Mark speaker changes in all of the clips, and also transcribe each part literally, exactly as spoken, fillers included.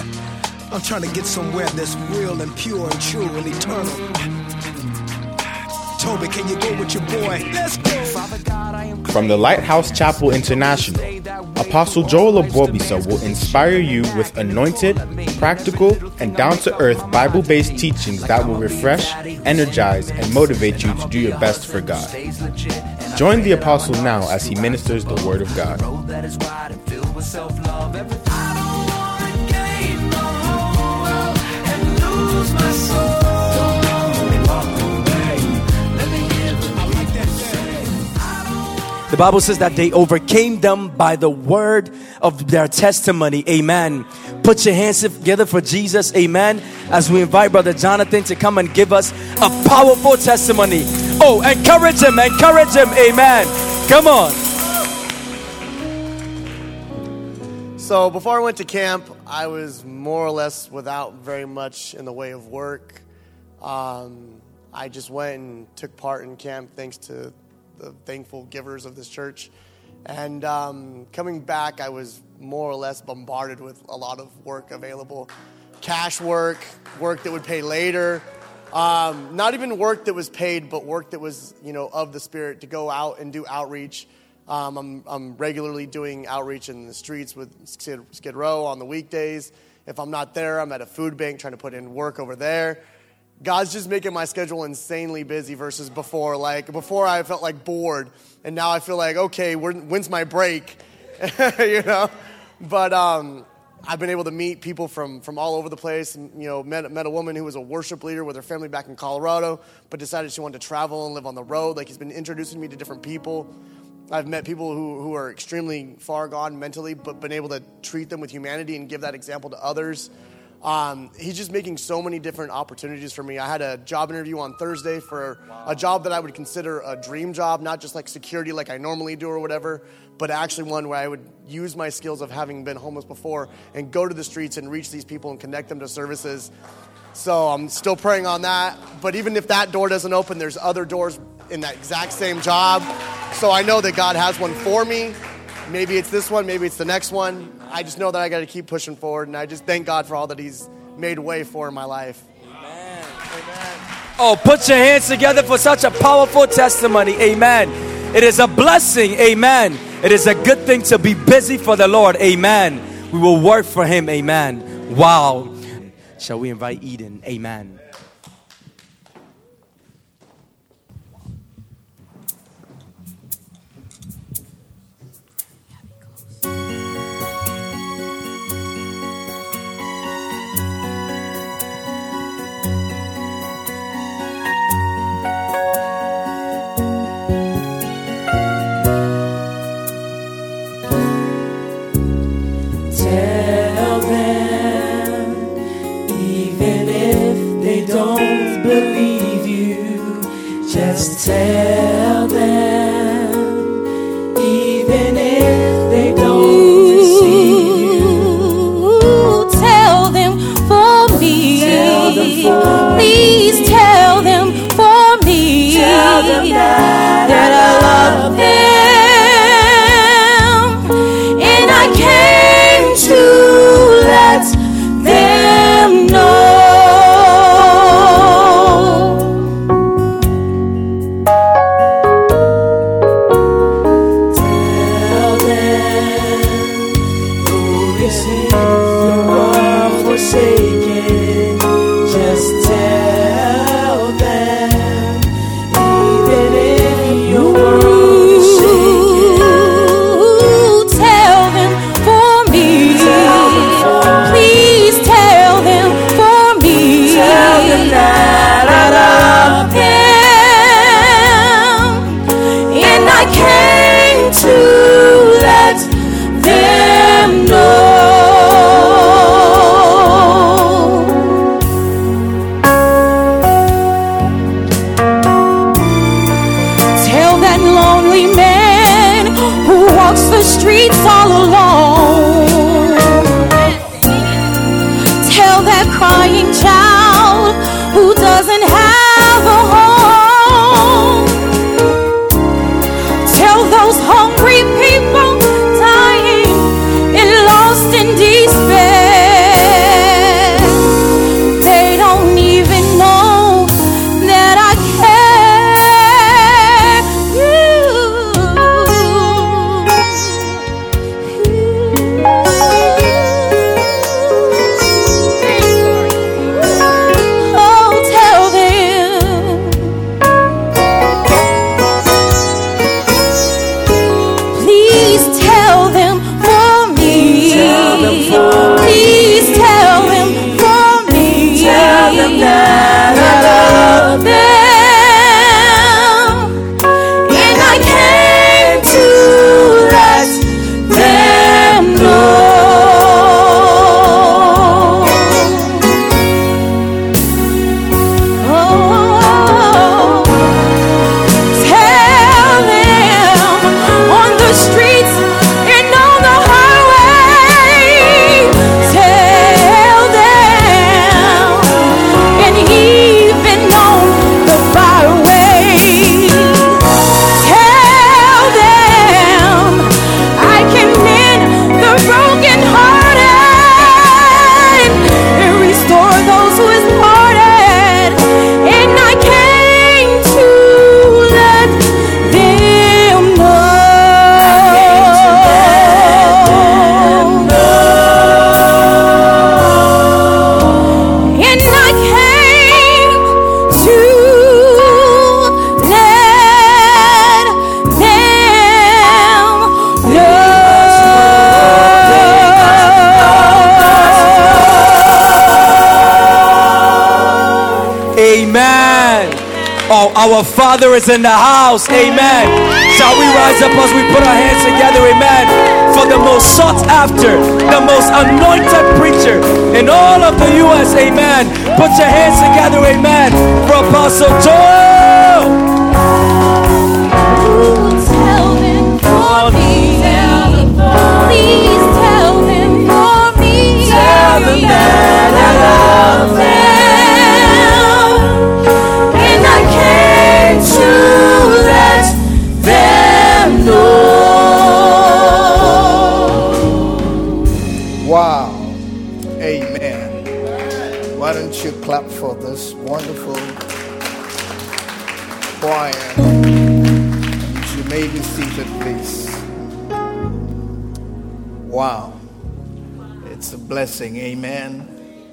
Speaker 1: I'm trying to get somewhere that's real and pure and true and eternal. Toby, can you go with your boy? Let's go.
Speaker 2: From the Lighthouse Chapel International, Apostle Joel Obobisa will inspire you with anointed, practical, and down-to-earth Bible-based teachings that will refresh, energize, and motivate you to do your best for God. Join the Apostle now as he ministers the Word of God.
Speaker 3: The Bible says that they overcame them by the word of their testimony. Amen. Put your hands together for Jesus. Amen. As we invite Brother Jonathan to come and give us a powerful testimony. Oh, encourage him. Encourage him. Amen. Come on.
Speaker 4: So before I went to camp, I was more or less without very much in the way of work. Um, I just went and took part in camp thanks to the thankful givers of this church. And um, coming back, I was more or less bombarded with a lot of work available. Cash work, work that would pay later. Um, not even work that was paid, but work that was, you know, of the Spirit, to go out and do outreach. Um, I'm, I'm regularly doing outreach in the streets with Skid, Skid Row on the weekdays. If I'm not there, I'm at a food bank trying to put in work over there. God's just making my schedule insanely busy versus before. Like, before I felt like bored, and now I feel like, okay, when's my break? you know? But um, I've been able to meet people from, from all over the place. And, you know, met, met a woman who was a worship leader with her family back in Colorado, but decided she wanted to travel and live on the road. Like, he's been introducing me to different people. I've met people who, who are extremely far gone mentally, but been able to treat them with humanity and give that example to others. Um, he's just making so many different opportunities for me. I had a job interview on Thursday for wow. a job that I would consider a dream job, not just like security like I normally do or whatever, but actually one where I would use my skills of having been homeless before and go to the streets and reach these people and connect them to services. So I'm still praying on that. But even if that door doesn't open, there's other doors in that exact same job. So I know that God has one for me. Maybe it's this one, maybe it's the next one. I just know that I got to keep pushing forward, and I just thank God for all that he's made way for in my life.
Speaker 3: Amen. Amen. Oh, put your hands together for such a powerful testimony. Amen. It is a blessing. Amen. It is a good thing to be busy for the Lord. Amen. We will work for him. Amen. Wow. Shall we invite Eden? Amen.
Speaker 5: Don't believe you, just tell them, even if they don't receive you, tell them for me, tell them for please me. Tell them for me, tell them that, that I love them, and I came to let them know. To let them know.
Speaker 3: our, our Father is in the house. Amen. Shall we rise up as we put our hands together? Amen. For the most sought after, the most anointed preacher in all of the U S. Amen. Put your hands together. Amen. For Apostle Joel.
Speaker 6: Tell them for me. Tell them for me. Please tell them for me. Tell them that I love them. And I came to let them know.
Speaker 7: Wow. Amen. Why don't you clap for this wonderful choir? You may be seated, please. Wow. It's a blessing. Amen.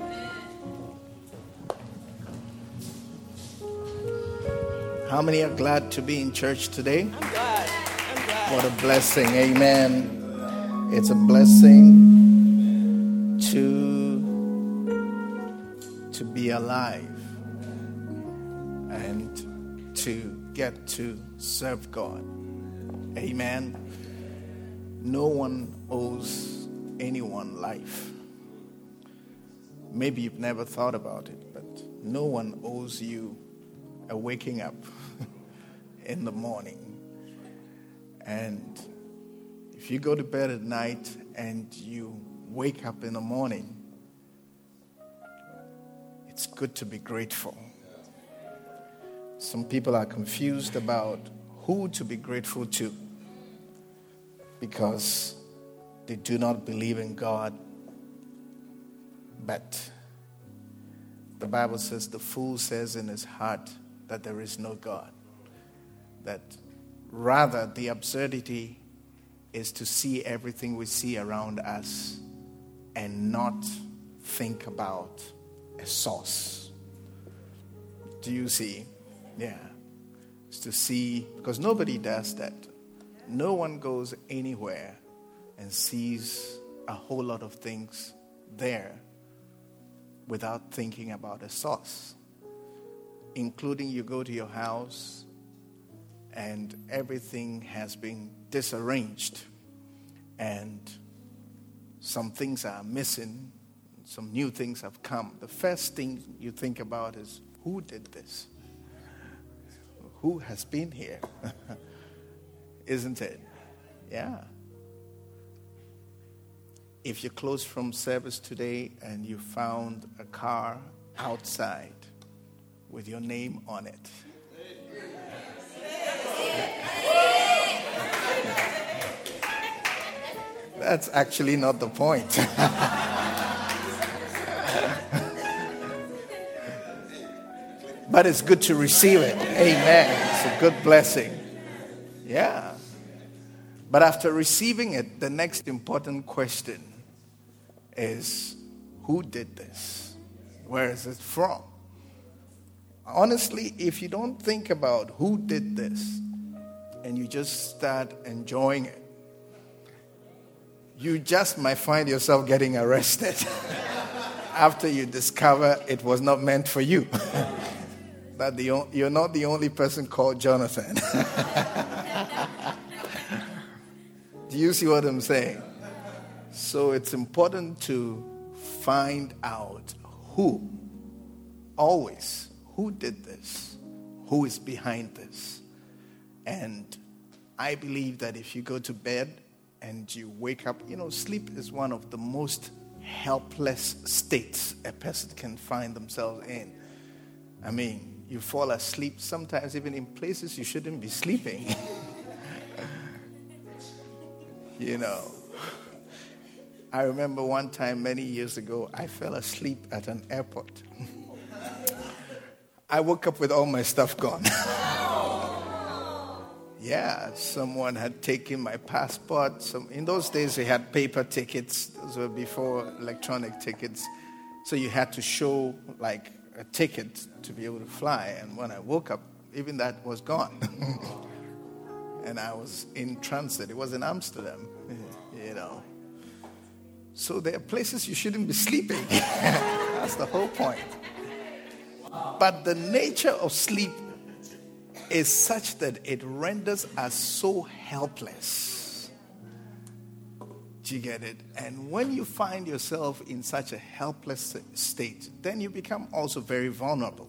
Speaker 7: How many are glad to be in church today?
Speaker 3: I'm glad. I'm glad.
Speaker 7: What a blessing. Amen. It's a blessing to to be alive and to get to serve God. Amen. No one owes anyone life. Maybe you've never thought about it, but no one owes you a waking up in the morning. And if you go to bed at night and you wake up in the morning, it's good to be grateful. Some people are confused about who to be grateful to because they do not believe in God. But the Bible says the fool says in his heart that there is no God. That rather the absurdity is to see everything we see around us and not think about a source. Do you see? Yeah. It's to see, because nobody does that. No one goes anywhere and sees a whole lot of things there without thinking about a source. Including you go to your house and everything has been disarranged and some things are missing, some new things have come. The first thing you think about is, who did this? Who has been here? Isn't it? Yeah. If you're close from service today and you found a car outside with your name on it, that's actually not the point. But it's good to receive it. Amen. It's a good blessing. Yeah. But after receiving it, the next important question is, who did this? Where is it from? Honestly, if you don't think about who did this and you just start enjoying it, you just might find yourself getting arrested after you discover it was not meant for you. That the, you're not the only person called Jonathan. Do you see what I'm saying? So it's important to find out who, always, who did this, who is behind this. And I believe that if you go to bed and you wake up, you know, sleep is one of the most helpless states a person can find themselves in. I mean, you fall asleep sometimes even in places you shouldn't be sleeping. You know. I remember one time many years ago, I fell asleep at an airport. I woke up with all my stuff gone. Yeah, someone had taken my passport. Some, in those days, they had paper tickets. Those were before electronic tickets. So you had to show, like, a ticket to be able to fly. And when I woke up, even that was gone. And I was in transit. It was in Amsterdam, you know. So there are places you shouldn't be sleeping. That's the whole point. But the nature of sleep is such that it renders us so helpless. Do you get it? And when you find yourself in such a helpless state, then you become also very vulnerable.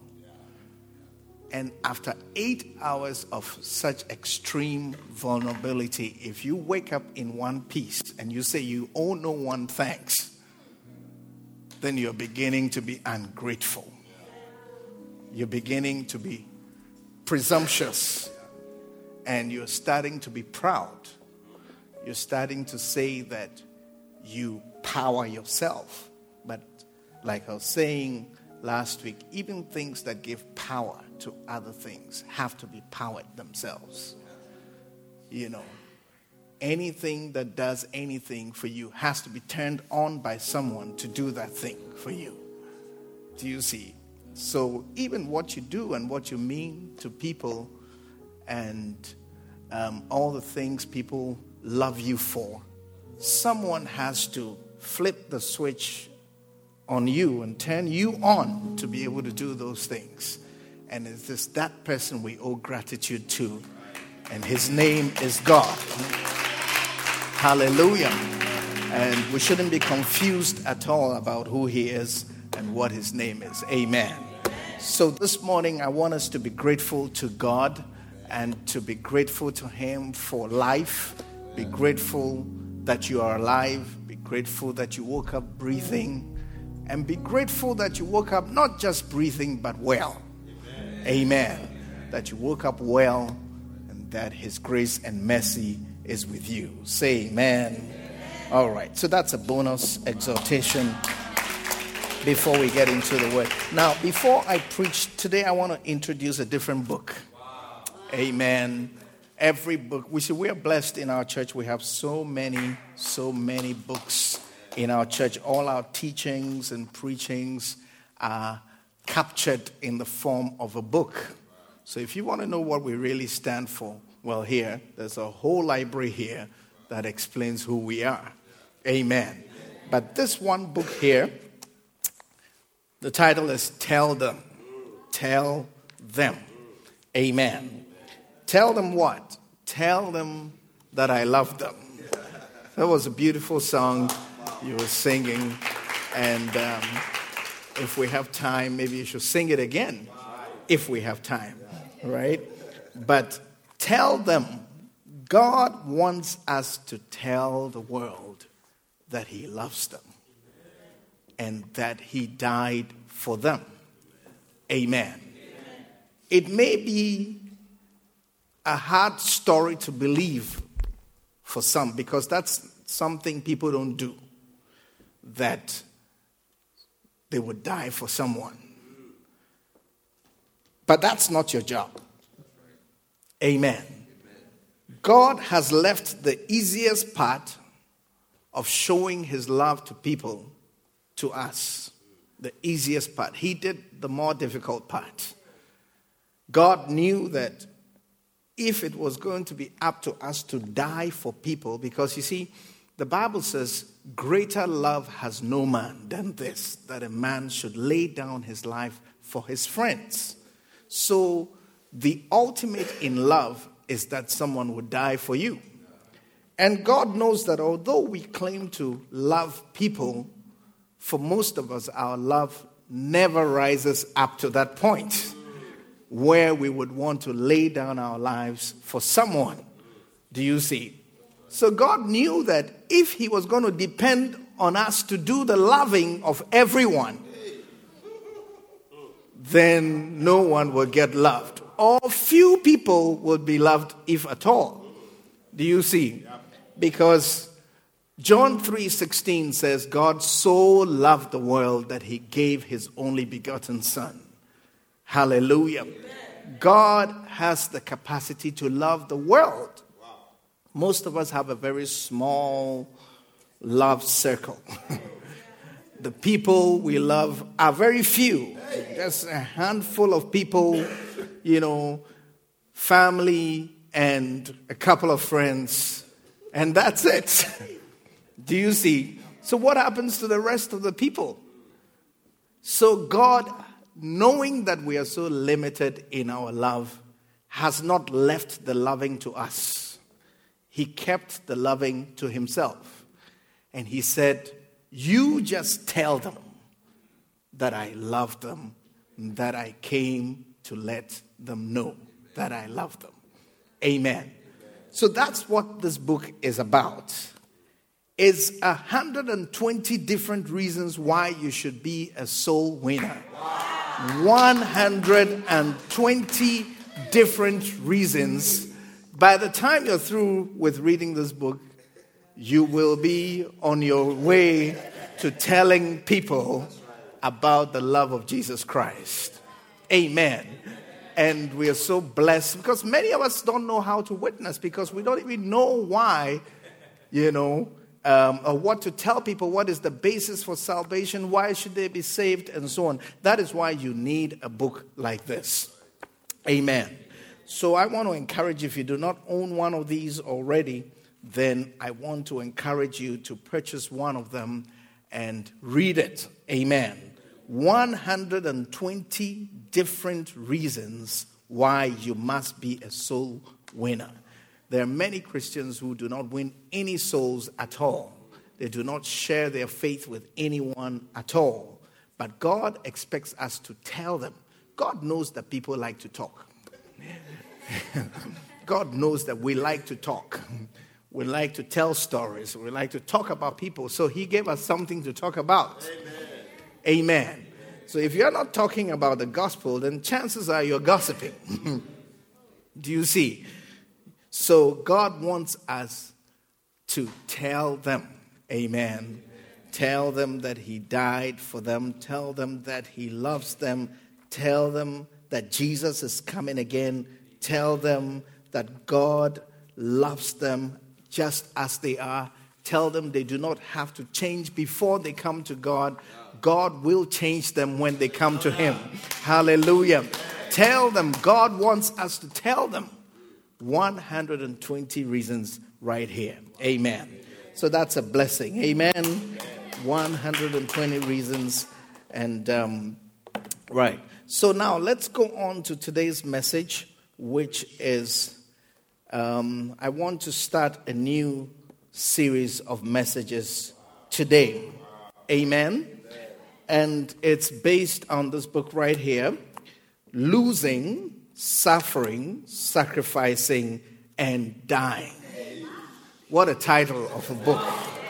Speaker 7: And after eight hours of such extreme vulnerability, if you wake up in one piece and you say you owe no one thanks, then you're beginning to be ungrateful. You're beginning to be presumptuous. And you're starting to be proud. You're starting to say that you power yourself. But like I was saying last week, even things that give power to other things have to be powered themselves. You know, anything that does anything for you has to be turned on by someone to do that thing for you. Do you see? So even what you do and what you mean to people and um, all the things people love you for, someone has to flip the switch on you and turn you on to be able to do those things. And it's just that person we owe gratitude to. And his name is God. Hallelujah. And we shouldn't be confused at all about who he is and what his name is. Amen. So this morning I want us to be grateful to God and to be grateful to him for life. Be grateful that you are alive. Be grateful that you woke up breathing. And be grateful that you woke up not just breathing but well. Amen. That you woke up well and that his grace and mercy is with you. Say amen. Amen. All right. So that's a bonus exhortation before we get into the word. Now, before I preach today, I want to introduce a different book. Wow. Amen. Every book. We see we are blessed in our church. We have so many, so many books in our church. All our teachings and preachings are captured in the form of a book. So if you want to know what we really stand for, well, here, there's a whole library here that explains who we are. Amen. But this one book here, the title is Tell Them. Tell Them. Amen. Tell them what? Tell them that I love them. That was a beautiful song you were singing. And um, if we have time, maybe you should sing it again. If we have time. Right? But tell them. God wants us to tell the world that he loves them. And that he died for them. Amen. Amen. It may be a hard story to believe for some, because that's something people don't do. That they would die for someone. But that's not your job. Amen. God has left the easiest part of showing his love to people to us. The easiest part. He did the more difficult part. God knew that if it was going to be up to us to die for people, because you see, the Bible says, greater love has no man than this, that a man should lay down his life for his friends. So the ultimate in love is that someone would die for you. And God knows that although we claim to love people, for most of us, our love never rises up to that point where we would want to lay down our lives for someone. Do you see? So God knew that if he was going to depend on us to do the loving of everyone, then no one will get loved. Or few people will be loved, if at all. Do you see? Because John three sixteen says, God so loved the world that he gave his only begotten son. Hallelujah. Amen. God has the capacity to love the world. Wow. Most of us have a very small love circle. The people we love are very few. Just a handful of people, you know, family and a couple of friends. And that's it. Do you see? So what happens to the rest of the people? So God, knowing that we are so limited in our love, has not left the loving to us. He kept the loving to himself. And he said, you just tell them that I love them, that I came to let them know that I love them. Amen. So that's what this book is about. It's one hundred twenty different reasons why you should be a soul winner. one hundred twenty different reasons. By the time you're through with reading this book, you will be on your way to telling people about the love of Jesus Christ. Amen. And we are so blessed because many of us don't know how to witness because we don't even know why, you know, um, or what to tell people. What is the basis for salvation? Why should they be saved? And so on. That is why you need a book like this. Amen. So I want to encourage you, if you do not own one of these already, then I want to encourage you to purchase one of them and read it. Amen. one hundred twenty different reasons why you must be a soul winner. There are many Christians who do not win any souls at all. They do not share their faith with anyone at all. But God expects us to tell them. God knows that people like to talk. God knows that we like to talk. We like to tell stories. We like to talk about people. So he gave us something to talk about. Amen. Amen. So if you're not talking about the gospel, then chances are you're gossiping. Do you see? So God wants us to tell them. Amen. Tell them that he died for them. Tell them that he loves them. Tell them that Jesus is coming again. Tell them that God loves them just as they are. Tell them they do not have to change before they come to God. God will change them when they come to him. Hallelujah. Tell them. God wants us to tell them. one hundred twenty reasons right here. Amen. So that's a blessing. Amen. one hundred twenty reasons. And, um, right. So now let's go on to today's message, which is, um, I want to start a new series of messages today. Amen. And it's based on this book right here, Losing, Suffering, Sacrificing, and Dying. What a title of a book.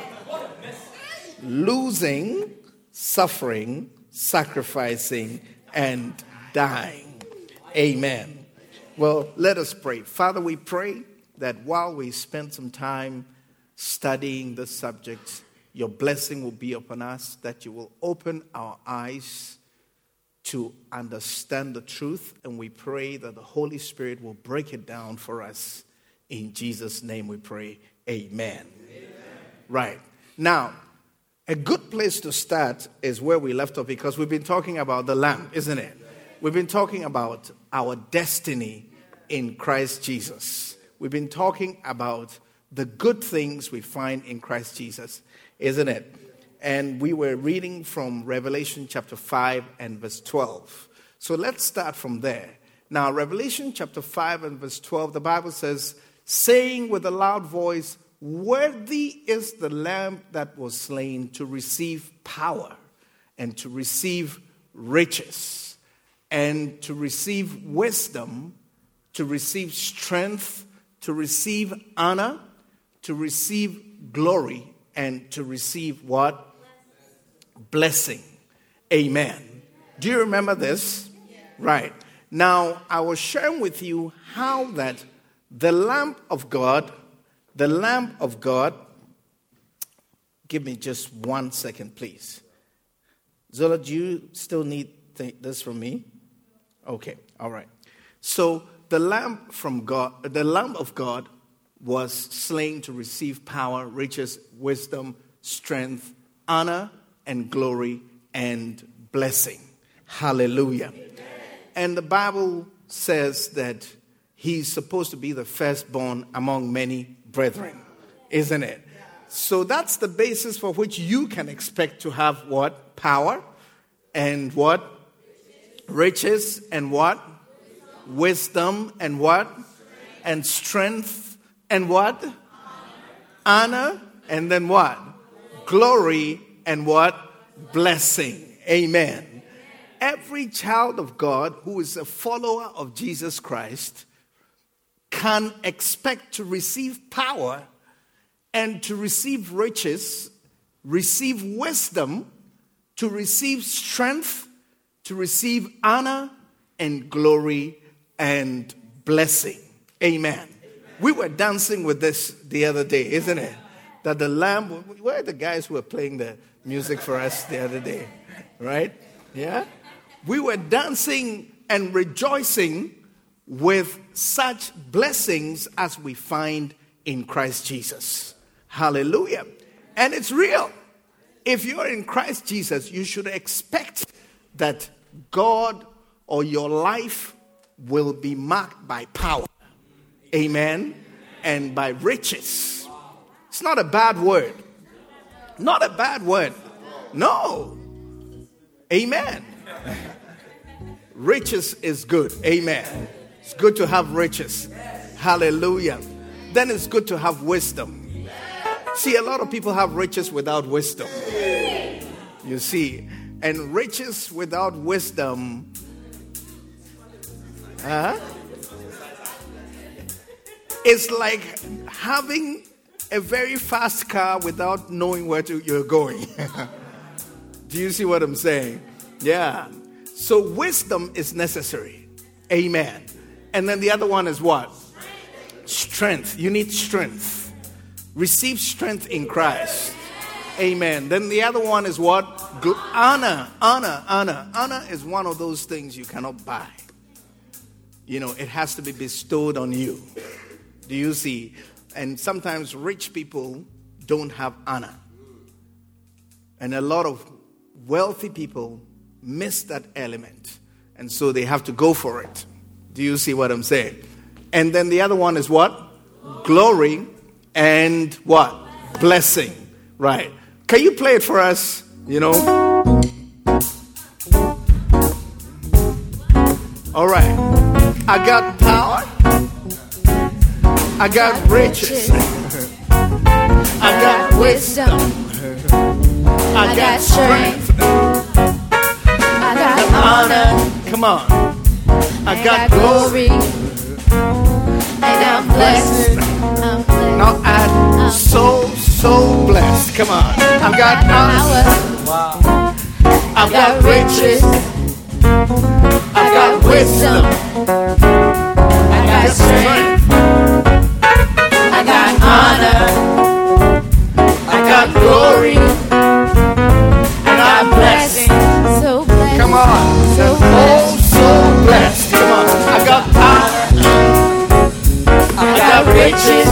Speaker 7: Losing, Suffering, Sacrificing, and Dying. Amen. Well, let us pray. Father, we pray that while we spend some time studying this subject, your blessing will be upon us, that you will open our eyes to understand the truth, and we pray that the Holy Spirit will break it down for us. In Jesus' name we pray. Amen. Amen. Right. Now, a good place to start is where we left off, because we've been talking about the Lamb, isn't it? We've been talking about our destiny in Christ Jesus. We've been talking about the good things we find in Christ Jesus, isn't it? And we were reading from Revelation chapter five and verse twelve. So let's start from there. Now, Revelation chapter five and verse twelve, the Bible says, saying with a loud voice, worthy is the Lamb that was slain to receive power and to receive riches and to receive wisdom, to receive strength, to receive honor, to receive glory, and to receive what? Blessing. Amen. Do you remember this? Right. Now, I was sharing with you how that the Lamb of God, the Lamb of God, give me just one second, please. Zola, do you still need th- this from me? Okay, all right. So, the Lamb from God, the Lamb of God was slain to receive power, riches, wisdom, strength, honor, and glory, and blessing. Hallelujah. Amen. And the Bible says that he's supposed to be the firstborn among many brethren, isn't it? So that's the basis for which you can expect to have what? Power, and what? Riches, and what? Wisdom and what? And strength and what? Honor. And then what? Glory and what? Blessing. Amen. Every child of God who is a follower of Jesus Christ can expect to receive power and to receive riches, receive wisdom, to receive strength, to receive honor and glory and blessing. Amen. Amen. We were dancing with this the other day, isn't it? That the Lamb, where are the guys who were playing the music for us the other day? Right? Yeah? We were dancing and rejoicing with such blessings as we find in Christ Jesus. Hallelujah. And it's real. If you're in Christ Jesus, you should expect that God or your life will be marked by power. Amen. And by riches. It's not a bad word. Not a bad word. No. Amen. Riches is good. Amen. It's good to have riches. Hallelujah. Then it's good to have wisdom. See, a lot of people have riches without wisdom. You see. And riches without wisdom. Huh? It's like having a very fast car without knowing where to, you're going. Do you see what I'm saying? Yeah. So wisdom is necessary. Amen. And then the other one is what? Strength. You need strength. Receive strength in Christ. Amen. Then the other one is what? Gl- honor. Honor. Honor. Honor is one of those things you cannot buy. You know, it has to be bestowed on you. Do you see? And sometimes rich people don't have honor. And a lot of wealthy people miss that element. And so they have to go for it. Do you see what I'm saying? And then the other one is what? Glory and what? Blessing. Right. Can you play it for us? You know? All right. I got power. I got riches. I got wisdom. I got strength.
Speaker 6: I got honor.
Speaker 7: Come on. I
Speaker 6: I
Speaker 7: got
Speaker 6: got
Speaker 7: glory.
Speaker 6: glory. And I'm blessed. I'm blessed.
Speaker 7: Now I'm so, so blessed. Come on. I've got honor.
Speaker 6: Wow.
Speaker 7: I've got riches. I've got wisdom.
Speaker 6: I got strength. I got honor.
Speaker 7: I got glory. And I'm blessed.
Speaker 6: So blessed.
Speaker 7: Come on.
Speaker 6: So
Speaker 7: Oh,
Speaker 6: blessed.
Speaker 7: so blessed. Come on. I got power. I got riches.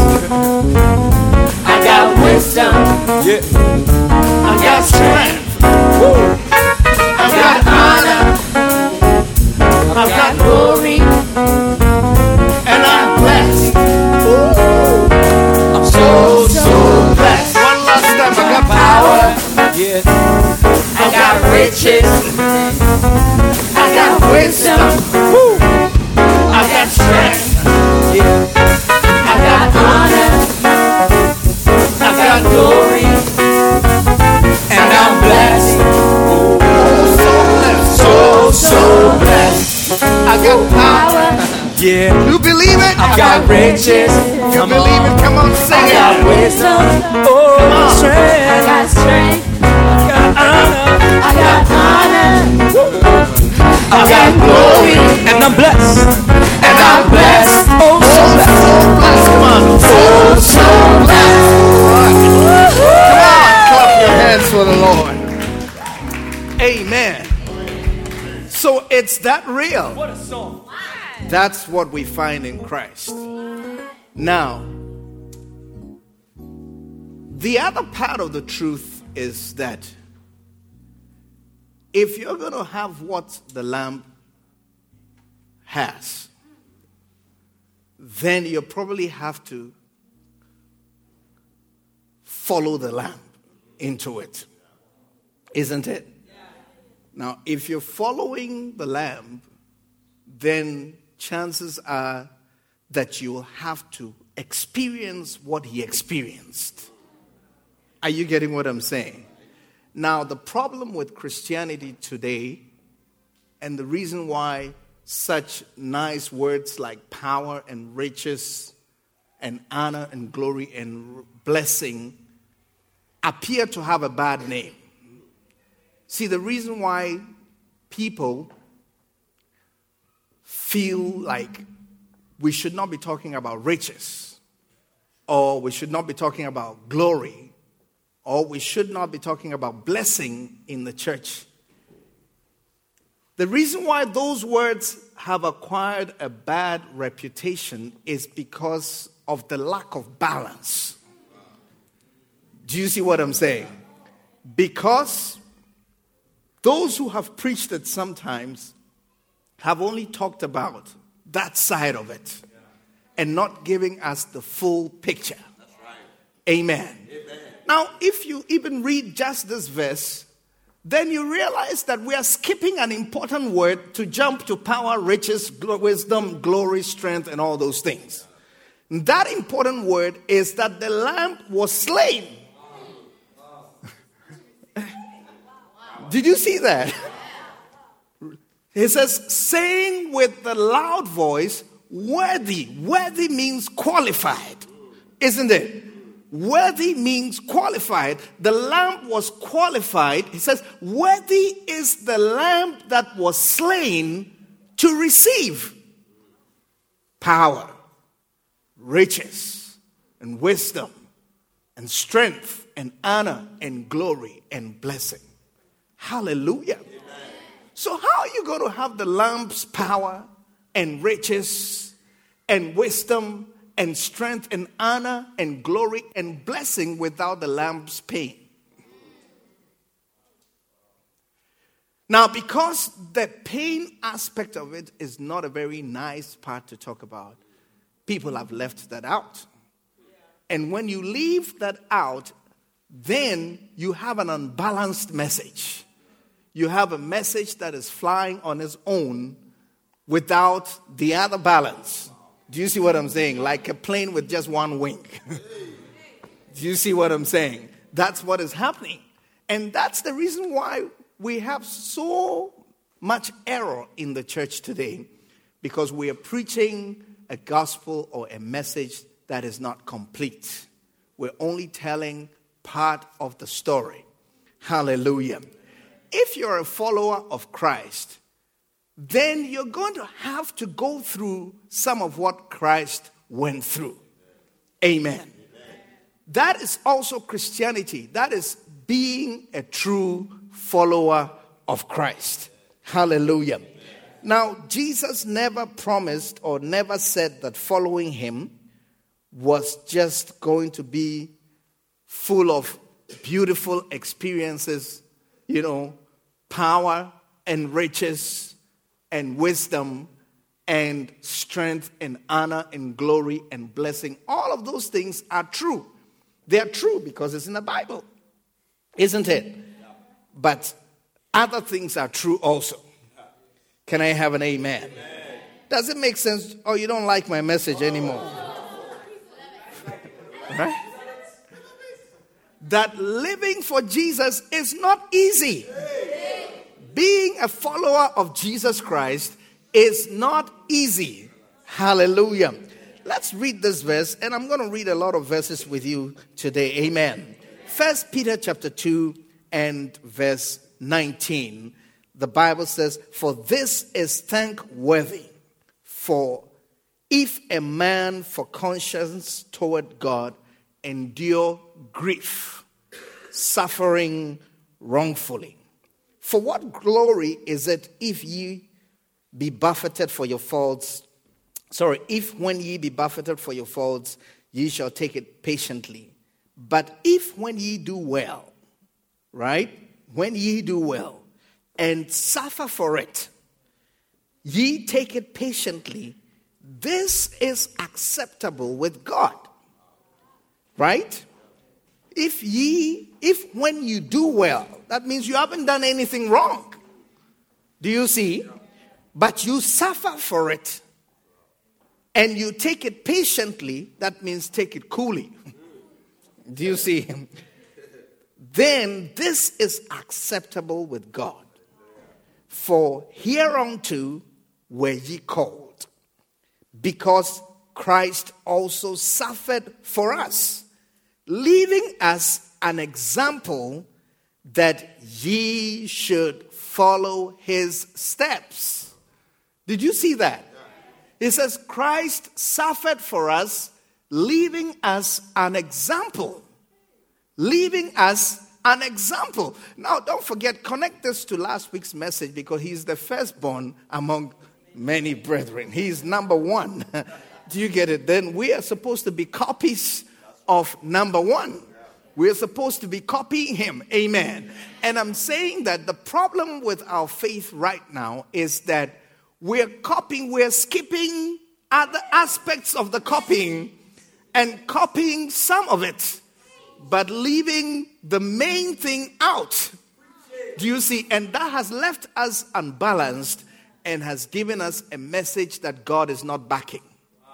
Speaker 7: I got wisdom.
Speaker 3: Yeah.
Speaker 7: I got strength. Woo. I got honor. I've got glory. And I'm blessed. Ooh. I'm so, so blessed. One last time. I got power.
Speaker 3: Yeah.
Speaker 7: I got riches. I got wisdom. Woo. I got strength.
Speaker 3: Yeah.
Speaker 7: I got honor. I got glory. And I'm blessed. Oh, so blessed. So, so blessed. I got power.
Speaker 3: Yeah.
Speaker 7: You believe it?
Speaker 3: I've got riches.
Speaker 7: You
Speaker 3: Come
Speaker 7: believe
Speaker 3: on.
Speaker 7: it? Come on, sing
Speaker 3: I got
Speaker 7: it.
Speaker 3: wisdom.
Speaker 7: Come
Speaker 3: Oh,
Speaker 7: on.
Speaker 6: I
Speaker 3: strength.
Speaker 6: got strength.
Speaker 3: I got honor.
Speaker 6: I got honor.
Speaker 3: I got glory. And I'm blessed.
Speaker 7: And I'm blessed.
Speaker 3: Oh, so
Speaker 7: So,
Speaker 3: blessed.
Speaker 7: so blessed. Come on. So, so blessed. Come on, clap your hands for the Lord. Amen. So it's that real.
Speaker 3: What a song.
Speaker 7: That's what we find in Christ. Now, the other part of the truth is that if you're going to have what the Lamb has, then you probably have to follow the Lamb into it. Isn't it? Now, if you're following the Lamb, then chances are that you will have to experience what he experienced. Are you getting what I'm saying? Now, the problem with Christianity today, and the reason why such nice words like power and riches and honor and glory and blessing appear to have a bad name. See, the reason why people feel like we should not be talking about riches, or we should not be talking about glory, or we should not be talking about blessing in the church. The reason why those words have acquired a bad reputation is because of the lack of balance. Do you see what I'm saying? Because those who have preached it sometimes have only talked about that side of it and not giving us the full picture. Amen. Amen. Now, if you even read just this verse, then you realize that we are skipping an important word to jump to power, riches, wisdom, glory, strength, and all those things. And that important word is that the lamb was slain. Did you see that? He says, saying with the loud voice, worthy. Worthy means qualified, isn't it? Worthy means qualified. The lamb was qualified. He says, worthy is the lamb that was slain to receive power, riches, and wisdom, and strength, and honor, and glory, and blessing. Hallelujah. Amen. So how are you going to have the lamb's power and riches and wisdom and strength and honor and glory and blessing without the lamb's pain? Now, because the pain aspect of it is not a very nice part to talk about, people have left that out. And when you leave that out, then you have an unbalanced message. You have a message that is flying on its own without the other balance. Do you see what I'm saying? Like a plane with just one wing. Do you see what I'm saying? That's what is happening. And that's the reason why we have so much error in the church today. Because we are preaching a gospel or a message that is not complete. We're only telling part of the story. Hallelujah. If you're a follower of Christ, then you're going to have to go through some of what Christ went through. Amen. Amen. That is also Christianity. That is being a true follower of Christ. Hallelujah. Amen. Now, Jesus never promised or never said that following him was just going to be full of beautiful experiences, you know, power and riches and wisdom and strength and honor and glory and blessing. All of those things are true. They are true because it's in the Bible, isn't it? But other things are true also. Can I have an amen? Amen. Does it make sense? Oh, you don't like my message anymore. Right? That living for Jesus is not easy. Being a follower of Jesus Christ is not easy. Hallelujah. Let's read this verse, and I'm going to read a lot of verses with you today. Amen. First Peter chapter two and verse nineteen. The Bible says, for this is thankworthy, for if a man for conscience toward God endure grief, suffering wrongfully. For what glory is it if ye be buffeted for your faults? Sorry, if when ye be buffeted for your faults, ye shall take it patiently. But if when ye do well, right? When ye do well and suffer for it, ye take it patiently, this is acceptable with God. Right? If ye, if when you do well, that means you haven't done anything wrong. Do you see? But you suffer for it. and you take it patiently, that means take it coolly. Do you see? Then this is acceptable with God. For hereunto were ye called, because Christ also suffered for us, leaving us an example that ye should follow his steps. Did you see that? It says Christ suffered for us, leaving us an example. Leaving us an example. Now, don't forget, connect this to last week's message, because he's the firstborn among many brethren. He's number one. Do you get it? Then we are supposed to be copies of number one. We're supposed to be copying him. Amen. And I'm saying that the problem with our faith right now is that we're copying, we're skipping other aspects of the copying and copying some of it, but leaving the main thing out. Do you see? And that has left us unbalanced and has given us a message that God is not backing.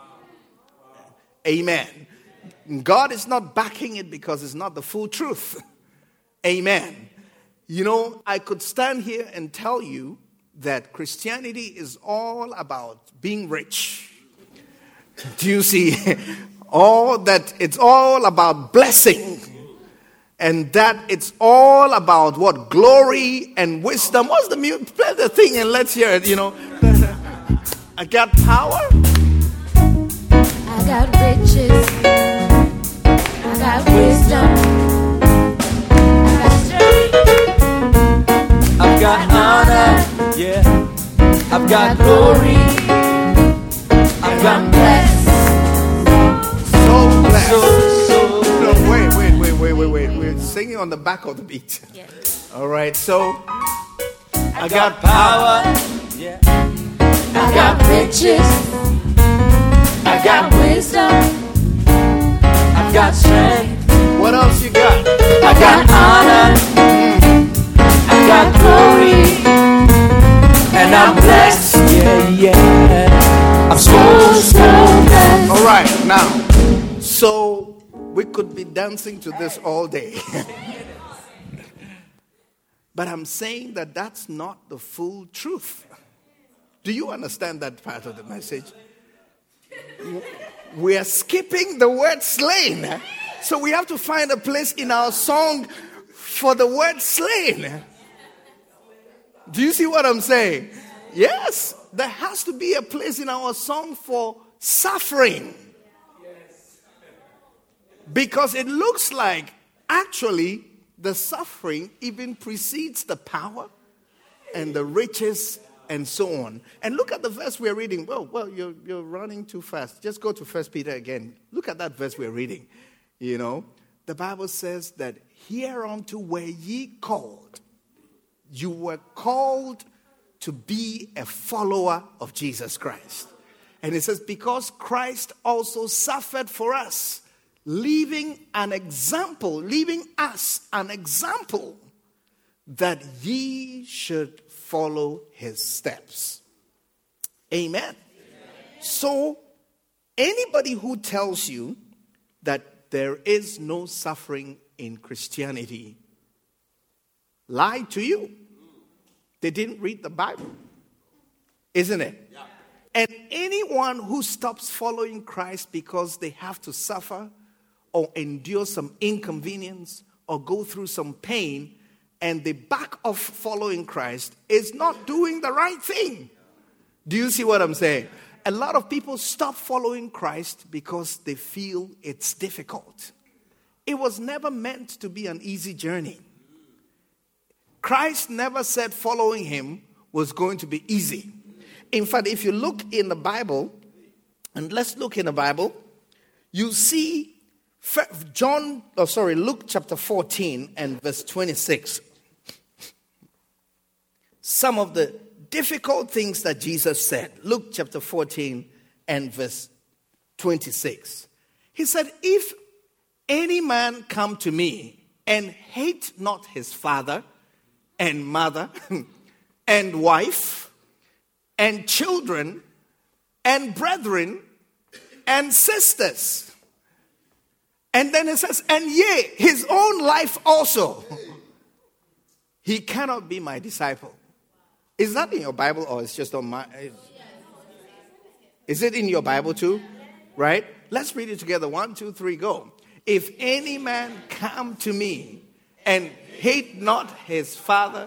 Speaker 7: Amen. God is not backing it because it's not the full truth. Amen. You know, I could stand here and tell you that Christianity is all about being rich. Do you see? All that it's all about blessing. And that it's all about what? Glory and wisdom. What's the music? Play the thing and let's hear it, you know. I got power.
Speaker 6: I got riches. I got wisdom. I got strength.
Speaker 3: I've got honor, yeah. I've got glory. I've got blessed.
Speaker 7: So blessed.
Speaker 3: So, so
Speaker 7: No, wait, wait, wait, wait, wait, wait. We're singing on the back of the beat.
Speaker 6: Yes.
Speaker 7: All right, so
Speaker 3: I got power, yeah.
Speaker 6: I got riches. I got wisdom.
Speaker 3: I've got strength.
Speaker 7: what else you got?
Speaker 3: I got honor. I got glory. And I'm blessed. Yeah, yeah. I'm so, so blessed.
Speaker 7: All right, now, so we could be dancing to this all day. But I'm saying that that's not the full truth. Do you understand that part of the message? We are skipping the word slain. So we have to find a place in our song for the word slain. Do you see what I'm saying? Yes, there has to be a place in our song for suffering. Because it looks like actually the suffering even precedes the power and the riches and so on. And look at the verse we're reading. Well, well, you're, you're running too fast. Just go to First Peter again. Look at that verse we're reading. You know, the Bible says that hereunto were ye called. You were called to be a follower of Jesus Christ. And it says, because Christ also suffered for us, leaving an example, leaving us an example that ye should follow his steps. Amen. Amen. So, anybody who tells you that there is no suffering in Christianity lied to you. They didn't read the Bible. Isn't it? Yeah. And anyone who stops following Christ because they have to suffer or endure some inconvenience or go through some pain and they back off following Christ is not doing the right thing. Do you see what I'm saying? A lot of people stop following Christ because they feel it's difficult. It was never meant to be an easy journey. Christ never said following him was going to be easy. In fact, if you look in the Bible, and let's look in the Bible, you see John, oh sorry, Luke chapter fourteen and verse twenty-six. Some of the difficult things that Jesus said. Luke chapter fourteen and verse twenty-six. He said, if any man come to me and hate not his father and mother and wife and children and brethren and sisters. And then it says, and yea, his own life also. He cannot be my disciple. Is that in your Bible or it's just on my... Is it in your Bible too? Right? Let's read it together. One, two, three, go. If any man come to me and hate not his father,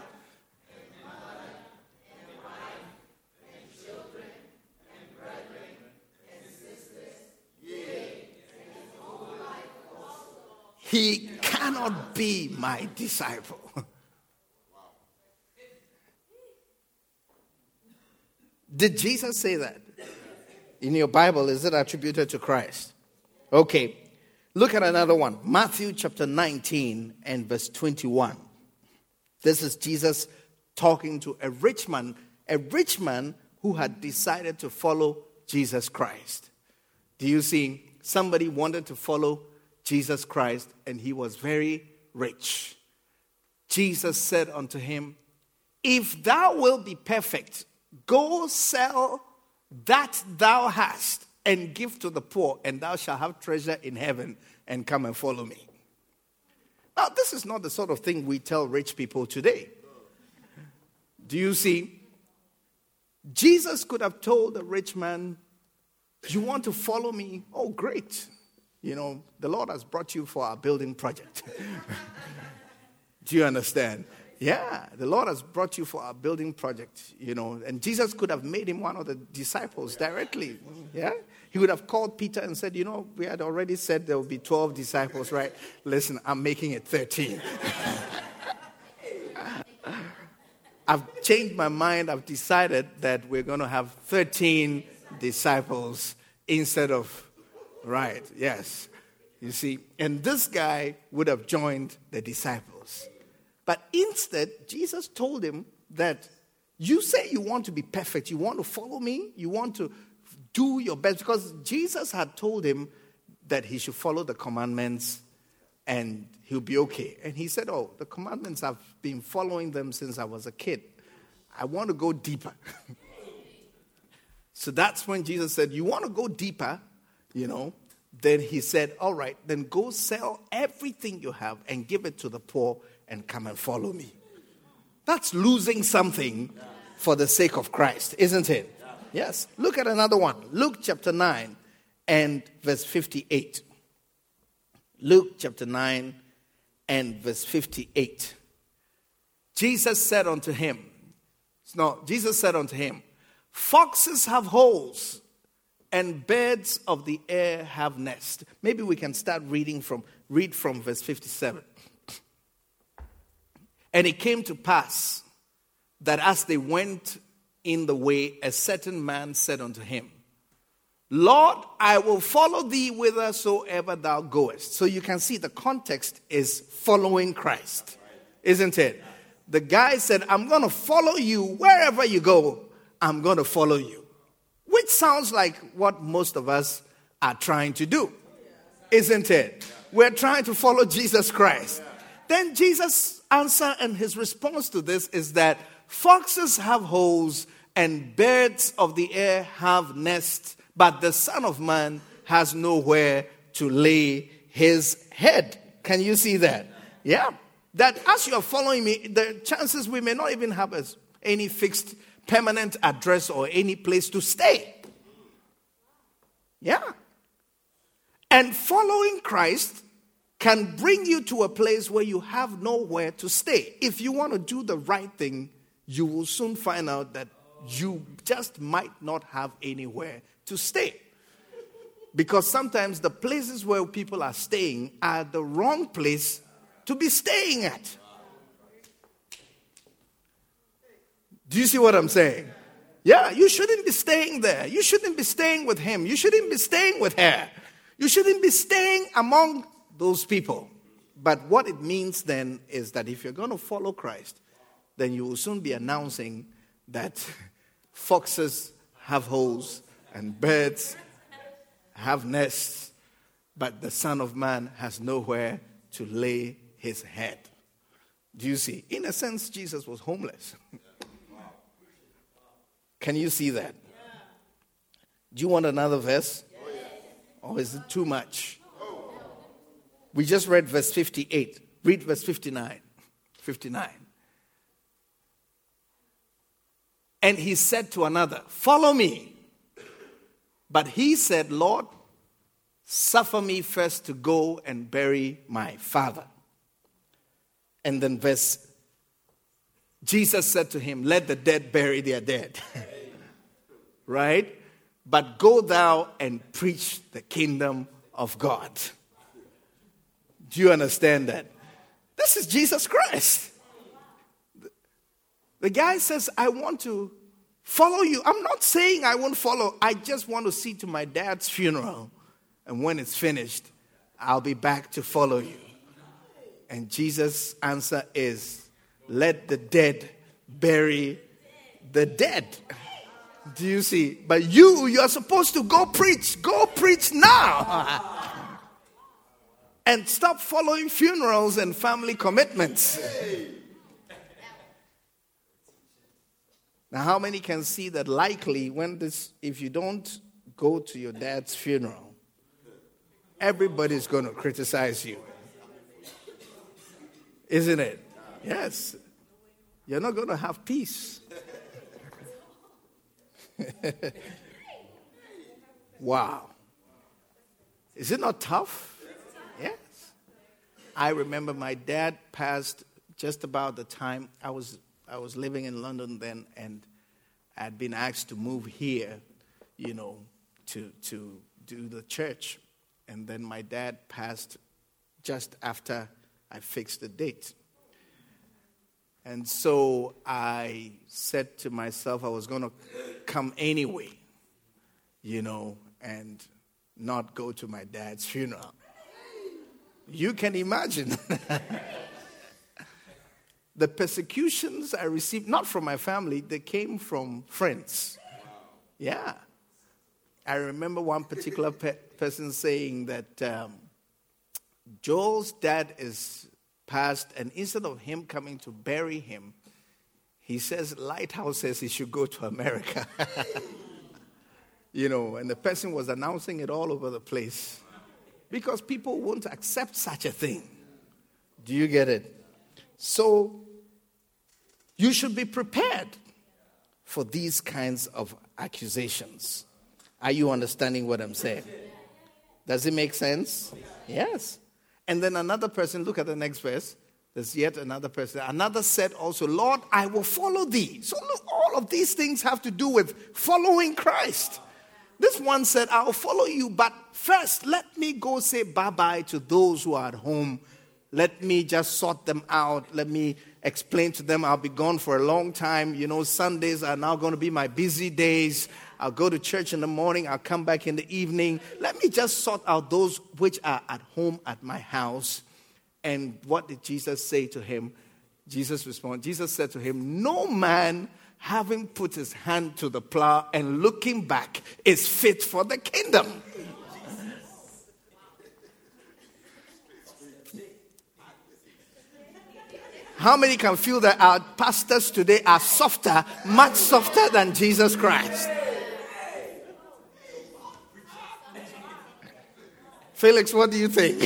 Speaker 7: he cannot be my disciple. Did Jesus say that? In your Bible, is it attributed to Christ? Okay. Look at another one. Matthew chapter nineteen and verse twenty-one. This is Jesus talking to a rich man, a rich man who had decided to follow Jesus Christ. Do you see? Somebody wanted to follow Jesus Christ and he was very rich. Jesus said unto him, if thou wilt be perfect, go sell that thou hast and give to the poor, and thou shalt have treasure in heaven, and come and follow me. Now, this is not the sort of thing we tell rich people today. Do you see? Jesus could have told the rich man, you want to follow me? Oh, great. You know, the Lord has brought you for our building project. Do you understand? Yeah, the Lord has brought you for our building project, you know. And Jesus could have made him one of the disciples directly. Yeah? He would have called Peter and said, you know, we had already said there would be twelve disciples, right? Listen, I'm making it thirteen. I've changed my mind. I've decided that we're going to have thirteen disciples instead of, right, yes. You see, and this guy would have joined the disciples. But instead, Jesus told him that you say you want to be perfect. You want to follow me. You want to do your best. Because Jesus had told him that he should follow the commandments and he'll be okay. And he said, oh, the commandments, I've been following them since I was a kid. I want to go deeper. So that's when Jesus said, you want to go deeper, you know. Then he said, all right, then go sell everything you have and give it to the poor and come and follow me. That's losing something for the sake of Christ, isn't it? Yes. Look at another one. Luke chapter nine and verse fifty-eight. Luke chapter nine and verse fifty-eight. Jesus said unto him, no, Jesus said unto him, foxes have holes and birds of the air have nests. Maybe we can start reading from, read from verse fifty-seven. And it came to pass that as they went in the way, a certain man said unto him, Lord, I will follow thee whithersoever thou goest. So you can see the context is following Christ, isn't it? The guy said, I'm going to follow you wherever you go. I'm going to follow you. Which sounds like what most of us are trying to do, isn't it? We're trying to follow Jesus Christ. Then Jesus' answer and his response to this is that foxes have holes and birds of the air have nests, but the Son of Man has nowhere to lay his head. Can you see that? Yeah. That as you are following me, the chances we may not even have as any fixed permanent address or any place to stay. Yeah. And following Christ can bring you to a place where you have nowhere to stay. If you want to do the right thing, you will soon find out that you just might not have anywhere to stay. Because sometimes the places where people are staying are the wrong place to be staying at. Do you see what I'm saying? Yeah, you shouldn't be staying there. You shouldn't be staying with him. You shouldn't be staying with her. You shouldn't be staying among those people. But what it means then is that if you're going to follow Christ, then you will soon be announcing that foxes have holes and birds have nests, but the Son of Man has nowhere to lay his head. Do you see? In a sense, Jesus was homeless. Can you see that? Do you want another verse? Or is it too much? We just read verse fifty-eight. Read verse fifty-nine. fifty-nine. And he said to another, follow me. But he said, Lord, suffer me first to go and bury my father. And then verse, Jesus said to him, let the dead bury their dead. Right? But go thou and preach the kingdom of God. Do you understand that? This is Jesus Christ. The guy says, I want to follow you. I'm not saying I won't follow. I just want to see to my dad's funeral. And when it's finished, I'll be back to follow you. And Jesus' answer is, let the dead bury the dead. Do you see? But you, you're supposed to go preach. Go preach now. And stop following funerals and family commitments. Now, how many can see that likely when this, if you don't go to your dad's funeral, everybody's going to criticize you? Isn't it? Yes. You're not going to have peace. Wow. Is it not tough? Yes. I remember my dad passed just about the time I was I was living in London then, and I had been asked to move here, you know, to to do the church. And then my dad passed just after I fixed the date. And so I said to myself I was going to come anyway, you know, and not go to my dad's funeral. You can imagine. The persecutions I received, not from my family, they came from friends. Yeah. I remember one particular pe- person saying that um, Joel's dad is passed, and instead of him coming to bury him, he says, Lighthouse says he should go to America. You know, and the person was announcing it all over the place because people won't accept such a thing. Do you get it? So, you should be prepared for these kinds of accusations. Are you understanding what I'm saying? Does it make sense? Yes. And then another person, look at the next verse. There's yet another person. Another said also, Lord, I will follow thee. So look, all of these things have to do with following Christ. This one said, I'll follow you, but first let me go say bye-bye to those who are at home. Let me just sort them out. Let me explain to them I'll be gone for a long time. You know, Sundays are now going to be my busy days. I'll go to church in the morning. I'll come back in the evening. Let me just sort out those which are at home at my house. And what did Jesus say to him? Jesus responded. Jesus said to him, no man having put his hand to the plow and looking back is fit for the kingdom. How many can feel that our pastors today are softer, much softer than Jesus Christ? Felix, what do you think?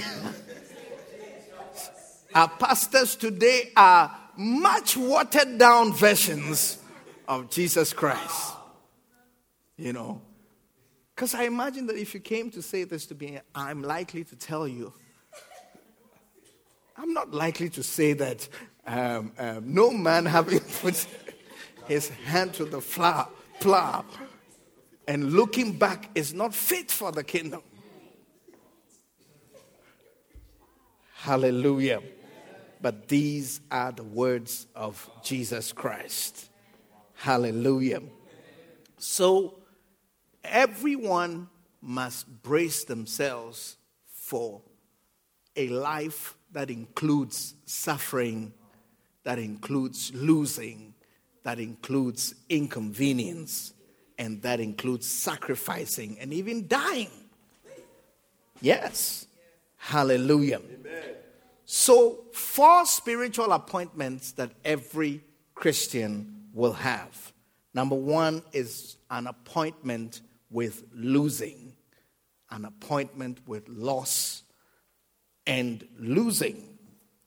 Speaker 7: Our pastors today are much watered down versions of Jesus Christ. You know, because I imagine that if you came to say this to me, I'm likely to tell you, I'm not likely to say that um, um, no man having put his hand to the plow, plow and looking back is not fit for the kingdom. Hallelujah. But these are the words of Jesus Christ. Hallelujah. So everyone must brace themselves for a life that includes suffering, that includes losing, that includes inconvenience, and that includes sacrificing and even dying. Yes. Hallelujah. Amen. So, four spiritual appointments that every Christian will have. Number one is an appointment with losing. an appointment with loss and losing.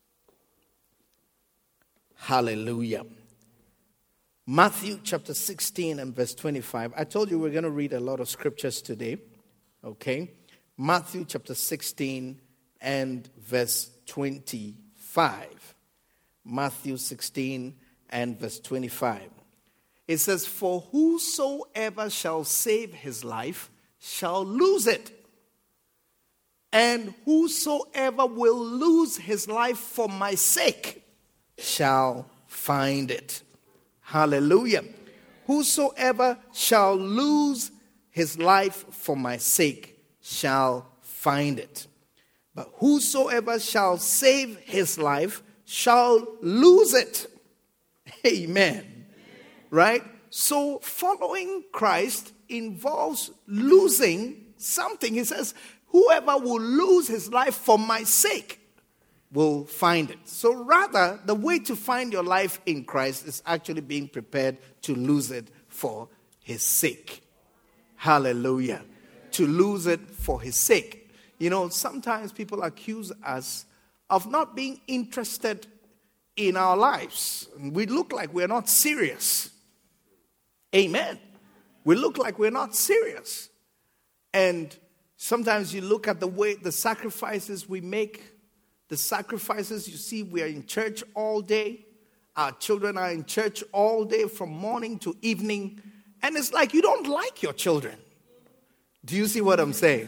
Speaker 7: Hallelujah. Matthew chapter sixteen and verse twenty-five. I told you we're going to read a lot of scriptures today. Okay. Matthew chapter sixteen and verse twenty-five. Matthew sixteen and verse twenty-five. It says, "For whosoever shall save his life shall lose it. And whosoever will lose his life for my sake shall find it." Hallelujah. Whosoever shall lose his life for my sake shall find it. But whosoever shall save his life shall lose it. Amen. Right? So following Christ involves losing something. He says, whoever will lose his life for my sake will find it. So rather, the way to find your life in Christ is actually being prepared to lose it for his sake. Hallelujah. To lose it for his sake. You know, sometimes people accuse us of not being interested in our lives. We look like we're not serious. Amen. We look like we're not serious. And sometimes you look at the way, the sacrifices we make, the sacrifices you see, we are in church all day. Our children are in church all day from morning to evening. And it's like you don't like your children. Do you see what I'm saying?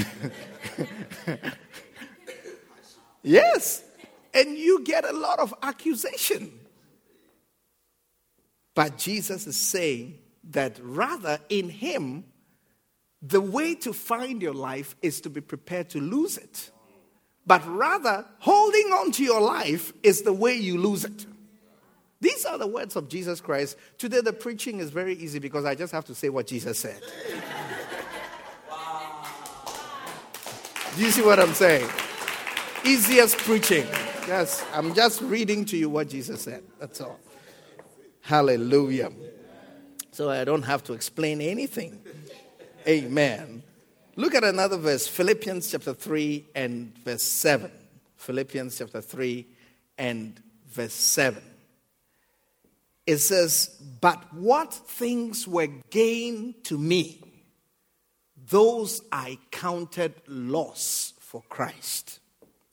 Speaker 7: Yes. And you get a lot of accusation. But Jesus is saying that rather in him, the way to find your life is to be prepared to lose it. But rather, holding on to your life is the way you lose it. These are the words of Jesus Christ. Today the preaching is very easy because I just have to say what Jesus said. Do you see what I'm saying? Easiest preaching. Yes, I'm just reading to you what Jesus said. That's all. Hallelujah. So I don't have to explain anything. Amen. Look at another verse, Philippians chapter three and verse seven. Philippians chapter three and verse seven. It says, "But what things were gain to me, those I counted loss for Christ."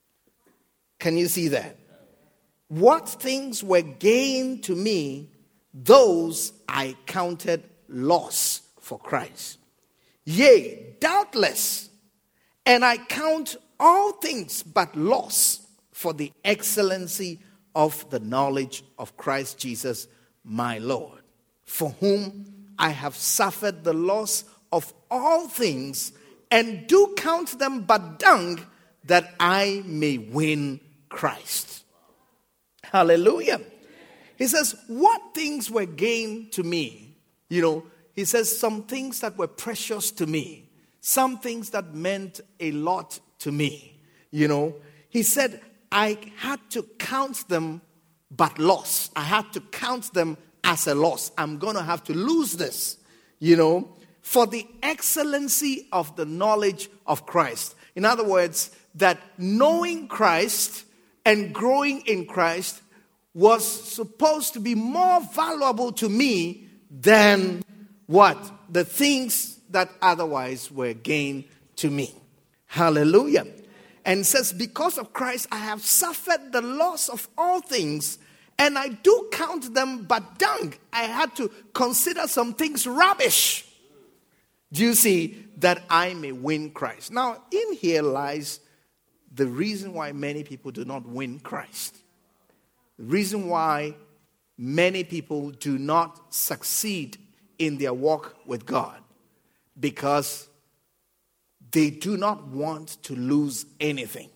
Speaker 7: Can you see that? What things were gain to me, those I counted loss for Christ. Yea, doubtless, and I count all things but loss for the excellency of the knowledge of Christ Jesus my Lord, for whom I have suffered the loss of all things, and do count them but dung, that I may win Christ. Hallelujah. He says, what things were gain to me? You know, he says some things that were precious to me. Some things that meant a lot to me. You know, he said, I had to count them but loss. I had to count them as a loss. I'm going to have to lose this, you know, for the excellency of the knowledge of Christ. In other words, that knowing Christ and growing in Christ was supposed to be more valuable to me than what? The things that otherwise were gain to me. Hallelujah. And says, because of Christ, I have suffered the loss of all things, and I do count them but dung. I had to consider some things rubbish. Do you see? That I may win Christ. Now, in here lies the reason why many people do not win Christ. The reason why many people do not succeed in their walk with God. Because they do not want to lose anything.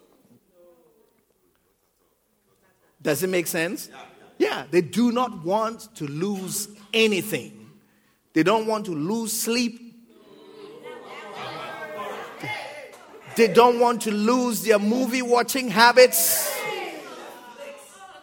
Speaker 7: Does it make sense? Yeah, they do not want to lose anything. They don't want to lose sleep. They don't want to lose their movie watching habits.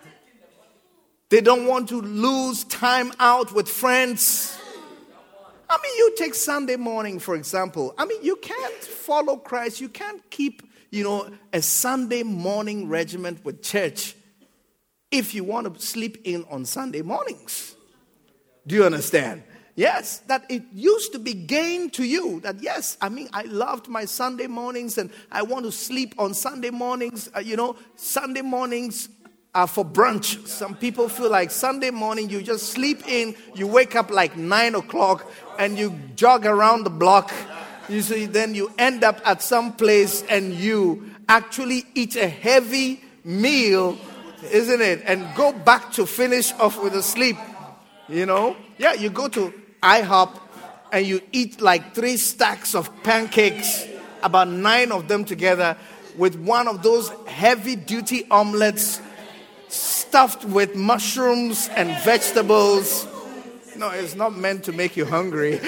Speaker 7: They don't want to lose time out with friends. I mean, you take Sunday morning, for example. I mean, you can't follow Christ. You can't keep, you know, a Sunday morning regiment with church if you want to sleep in on Sunday mornings. Do you understand? Yes, that it used to be gain to you. That, yes, I mean, I loved my Sunday mornings and I want to sleep on Sunday mornings. Uh, you know, Sunday mornings are for brunch. Some people feel like Sunday morning you just sleep in, you wake up like nine o'clock and you jog around the block. You see, then you end up at some place and you actually eat a heavy meal, isn't it? And go back to finish off with a sleep. You know? Yeah, you go to IHOP and you eat like three stacks of pancakes, about nine of them together, with one of those heavy duty omelets stuffed with mushrooms and vegetables. No, it's not meant to make you hungry.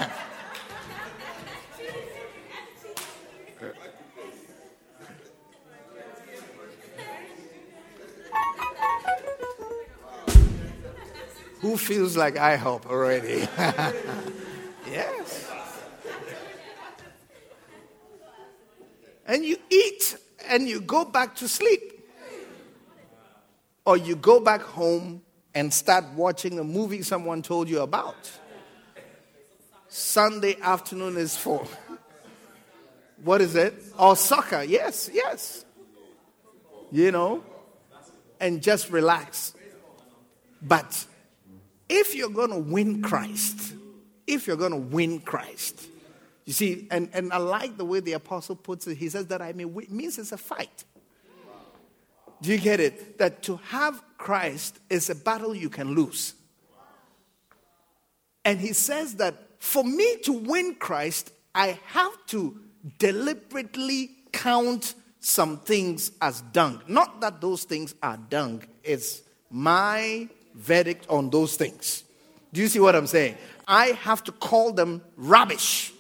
Speaker 7: Who feels like IHOP already? Yes. And you eat and you go back to sleep. Or you go back home and start watching a movie someone told you about. Sunday afternoon is for, what is it? Oh, soccer. Yes, yes. You know, and just relax. But if you're going to win Christ, if you're going to win Christ, you see, and, and I like the way the apostle puts it. He says that I mean, it means it's a fight. Do you get it? That to have Christ is a battle you can lose. And he says that for me to win Christ, I have to deliberately count some things as dung. Not that those things are dung. It's my verdict on those things. Do you see what I'm saying? I have to call them rubbish.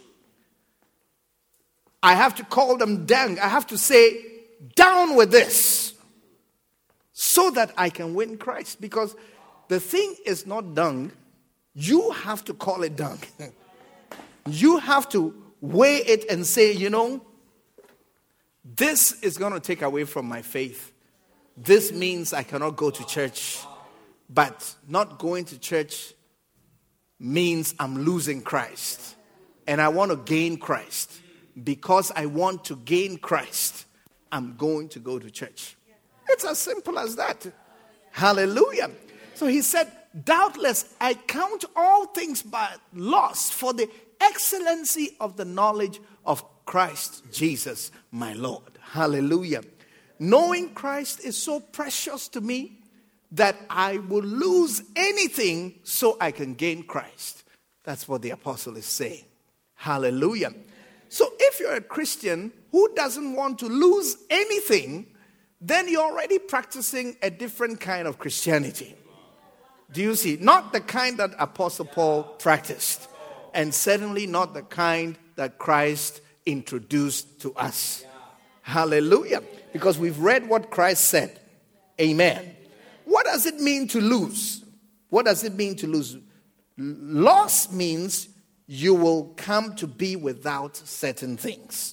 Speaker 7: I have to call them dung. I have to say, down with this. So that I can win Christ. Because the thing is not dung. You have to call it dung. You have to weigh it and say, you know, this is going to take away from my faith. This means I cannot go to church. But not going to church means I'm losing Christ. And I want to gain Christ. Because I want to gain Christ, I'm going to go to church. It's as simple as that. Hallelujah. So he said, doubtless I count all things but loss for the excellency of the knowledge of Christ Jesus, my Lord. Hallelujah. Knowing Christ is so precious to me that I will lose anything so I can gain Christ. That's what the apostle is saying. Hallelujah. So if you're a Christian who doesn't want to lose anything, then you're already practicing a different kind of Christianity. Do you see? Not the kind that Apostle Paul practiced. And certainly not the kind that Christ introduced to us. Hallelujah. Because we've read what Christ said. Amen. What does it mean to lose? What does it mean to lose? Loss means you will come to be without certain things.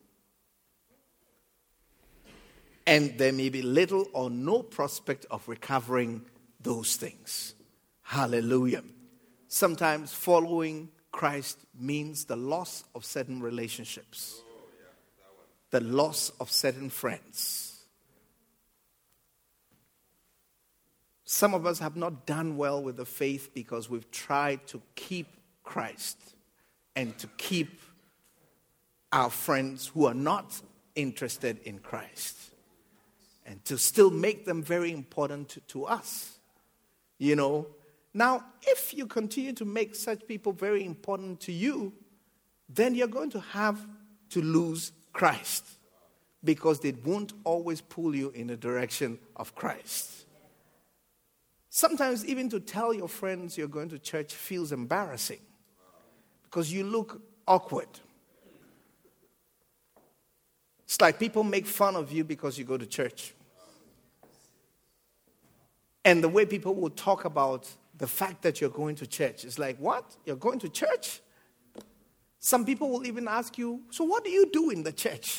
Speaker 7: And there may be little or no prospect of recovering those things. Hallelujah. Sometimes following Christ means the loss of certain relationships. The loss of certain friends. Some of us have not done well with the faith because we've tried to keep Christ and to keep our friends who are not interested in Christ. And to still make them very important to, to us. You know. Now, if you continue to make such people very important to you, then you're going to have to lose Christ. Because they won't always pull you in the direction of Christ. Sometimes even to tell your friends you're going to church feels embarrassing. Because you look awkward. It's like people make fun of you because you go to church. And the way people will talk about the fact that you're going to church. It's like, what? You're going to church? Some people will even ask you, so what do you do in the church?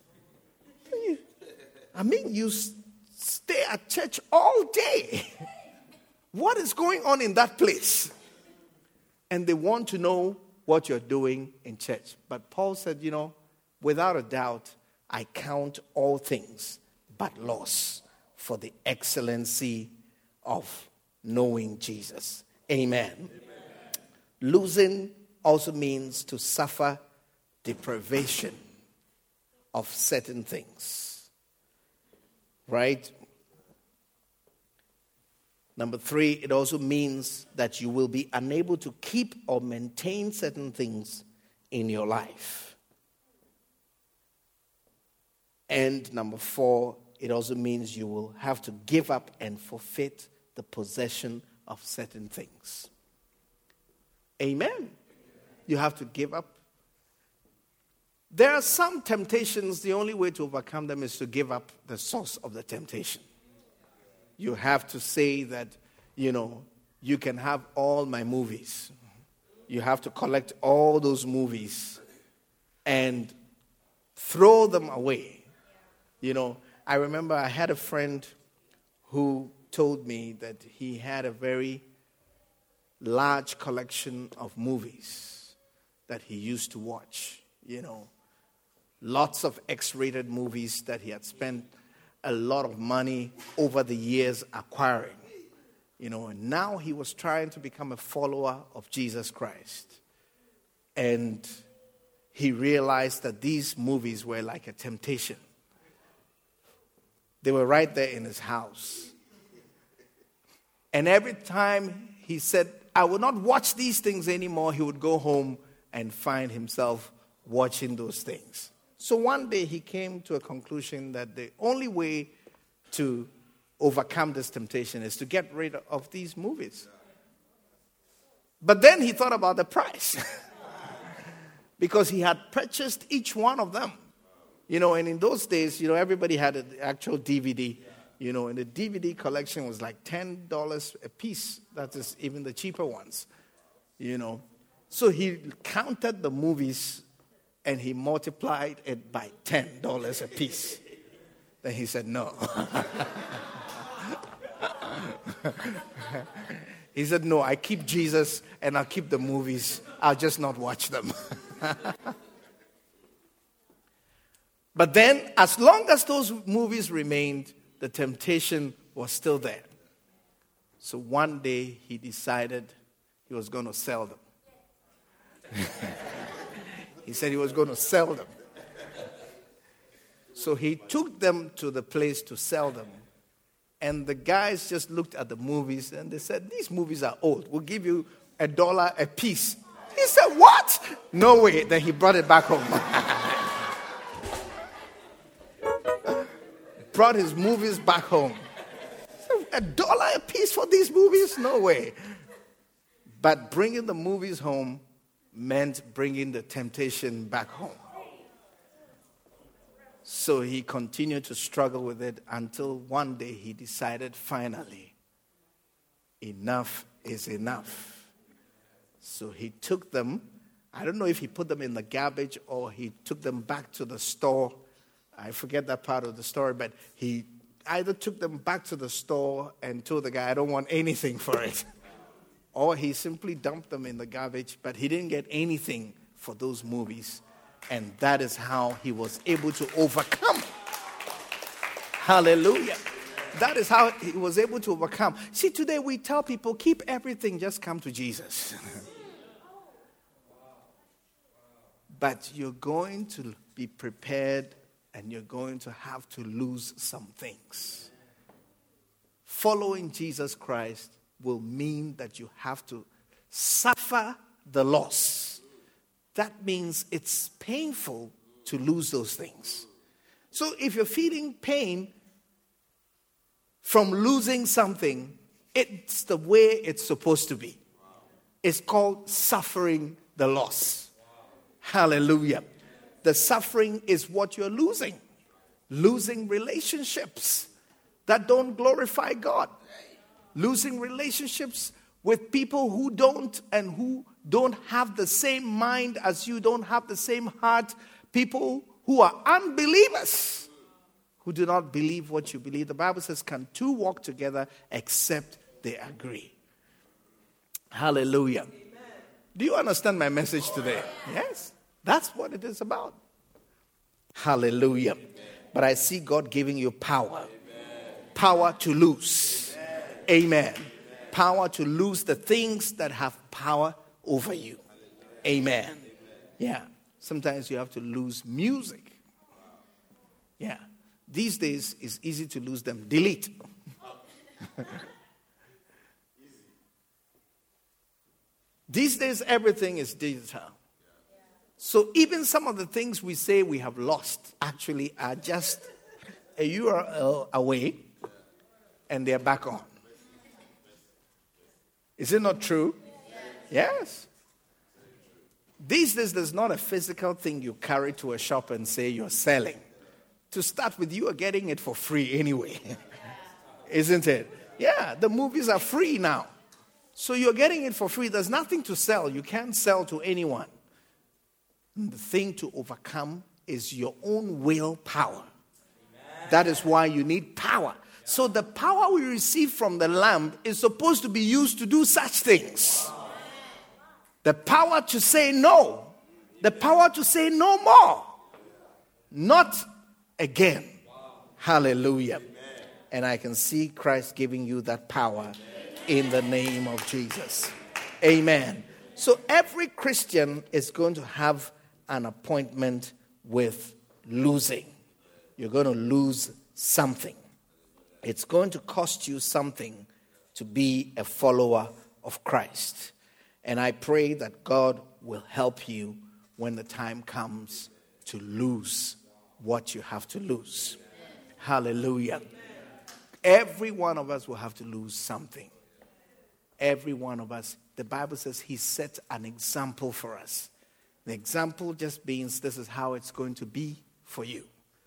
Speaker 7: I mean, you stay at church all day. What is going on in that place? And they want to know what you're doing in church. But Paul said, you know, without a doubt, I count all things but loss for the excellency of knowing Jesus. Amen. Amen. Losing also means to suffer deprivation of certain things. Right? Number three, it also means that you will be unable to keep or maintain certain things in your life. And number four, it also means you will have to give up and forfeit the possession of certain things. Amen. You have to give up. There are some temptations, the only way to overcome them is to give up the source of the temptation. You have to say that, you know, you can have all my movies. You have to collect all those movies and throw them away. You know, I remember I had a friend who told me that he had a very large collection of movies that he used to watch. You know, lots of X-rated movies that he had spent a lot of money over the years acquiring. You know, and now he was trying to become a follower of Jesus Christ. And he realized that these movies were like a temptation. They were right there in his house. And every time he said, I will not watch these things anymore, he would go home and find himself watching those things. So one day he came to a conclusion that the only way to overcome this temptation is to get rid of these movies. But then he thought about the price. Because he had purchased each one of them. You know, and in those days, you know, everybody had an actual D V D. You know, and the D V D collection was like ten dollars a piece. That is even the cheaper ones. You know. So he counted the movies and he multiplied it by ten dollars a piece. Then he said, no. He said, no, I keep Jesus and I'll keep the movies. I'll just not watch them. But then, as long as those movies remained, the temptation was still there. So one day he decided he was going to sell them. He said he was going to sell them. So he took them to the place to sell them. And the guys just looked at the movies and they said, these movies are old. We'll give you a dollar a piece. He said, what? No way. Then he brought it back home. Brought his movies back home. A dollar a piece for these movies? No way. But bringing the movies home meant bringing the temptation back home. So he continued to struggle with it until one day he decided, finally, enough is enough. So he took them. I don't know if he put them in the garbage or he took them back to the store. I forget that part of the story, but he either took them back to the store and told the guy, I don't want anything for it. Or he simply dumped them in the garbage, but he didn't get anything for those movies. And that is how he was able to overcome. Hallelujah. That is how he was able to overcome. See, today we tell people, keep everything, just come to Jesus. But you're going to be prepared and you're going to have to lose some things. Following Jesus Christ will mean that you have to suffer the loss. That means it's painful to lose those things. So if you're feeling pain from losing something, it's the way it's supposed to be. It's called suffering the loss. Hallelujah. The suffering is what you're losing. Losing relationships that don't glorify God. Losing relationships with people who don't and who don't have the same mind as you, don't have the same heart, people who are unbelievers, who do not believe what you believe. The Bible says, can two walk together except they agree? Hallelujah. Amen. Do you understand my message today? Yes. That's what it is about. Hallelujah. Amen. But I see God giving you power. Amen. Power to lose. Amen. Amen. Power to lose the things that have power over you. Amen. Amen. Yeah. Sometimes you have to lose music. Yeah. These days, it's easy to lose them. Delete. These days, everything is digital. So even some of the things we say we have lost actually are just a U R L away, and they're back on. Is it not true? Yes. These days, there's not a physical thing you carry to a shop and say you're selling. To start with, you are getting it for free anyway. Isn't it? Yeah, the movies are free now. So you're getting it for free. There's nothing to sell. You can't sell to anyone. And the thing to overcome is your own willpower. That is why you need power. So the power we receive from the Lamb is supposed to be used to do such things. The power to say no. The power to say no more. Not again. Hallelujah. And I can see Christ giving you that power in the name of Jesus. Amen. So every Christian is going to have an appointment with losing. You're going to lose something. It's going to cost you something to be a follower of Christ. And I pray that God will help you when the time comes to lose what you have to lose. Hallelujah. Every one of us will have to lose something. Every one of us. The Bible says he set an example for us. The example just means this is how it's going to be for you.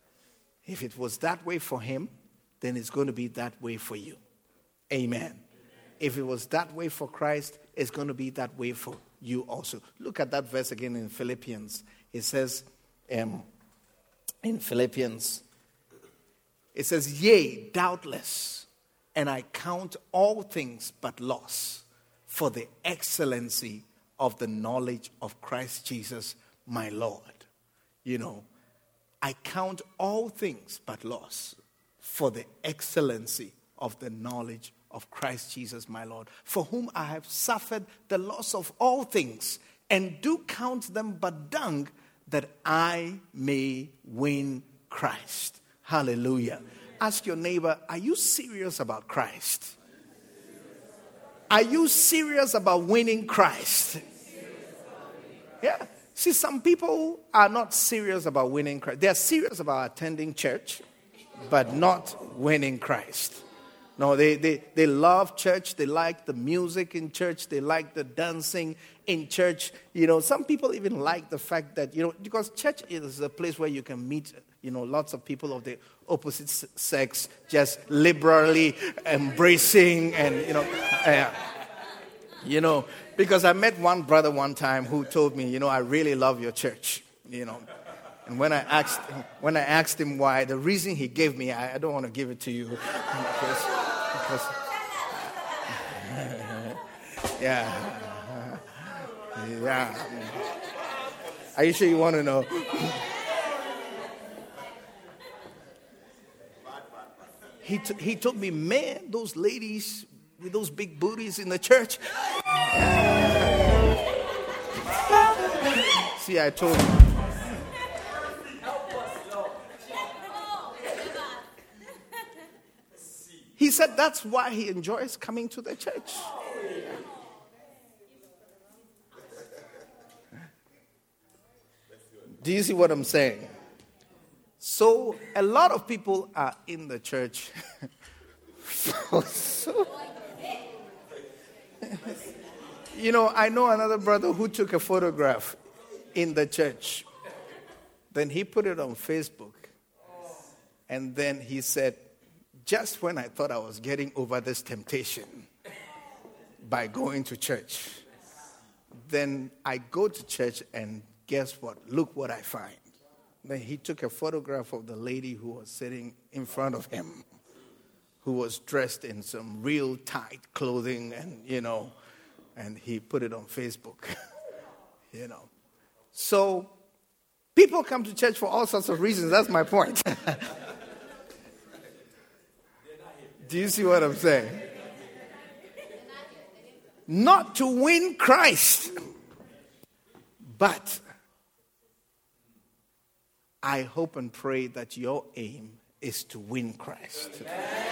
Speaker 7: If it was that way for him, then it's going to be that way for you. Amen. Amen. If it was that way for Christ, it's going to be that way for you also. Look at that verse again in Philippians. It says, um, in Philippians, it says, yea, doubtless, and I count all things but loss for the excellency of the knowledge of Christ Jesus, my Lord. You know, I count all things but loss for the excellency of the knowledge of Christ Jesus, my Lord, for whom I have suffered the loss of all things, and do count them but dung, that I may win Christ. Hallelujah. Ask your neighbor, are you serious about Christ? Are you serious about winning Christ? Yeah. See, some people are not serious about winning Christ. They are serious about attending church, but not winning Christ. No, they, they, they love church. They like the music in church. They like the dancing in church. You know, some people even like the fact that, you know, because church is a place where you can meet, you know, lots of people of the opposite sex just liberally embracing and, you know, uh, you know, because I met one brother one time who told me, you know, I really love your church, you know. And when I asked when I asked him why, the reason he gave me, I, I don't want to give it to you. Because, because yeah. Yeah. Are you sure you want to know? he, t- he told me, man, those ladies with those big booties in the church. See, I told you. He said that's why he enjoys coming to the church. Do you see what I'm saying? So a lot of people are in the church. so, you know, I know another brother who took a photograph in the church. Then he put it on Facebook. And then he said, just when I thought I was getting over this temptation, by going to church. Then I go to church and guess what? Look what I find. Then he took a photograph of the lady who was sitting in front of him, who was dressed in some real tight clothing and, you know, and he put it on Facebook, you know. So people come to church for all sorts of reasons. That's my point. Do you see what I'm saying? Not to win Christ, but I hope and pray that your aim is to win Christ.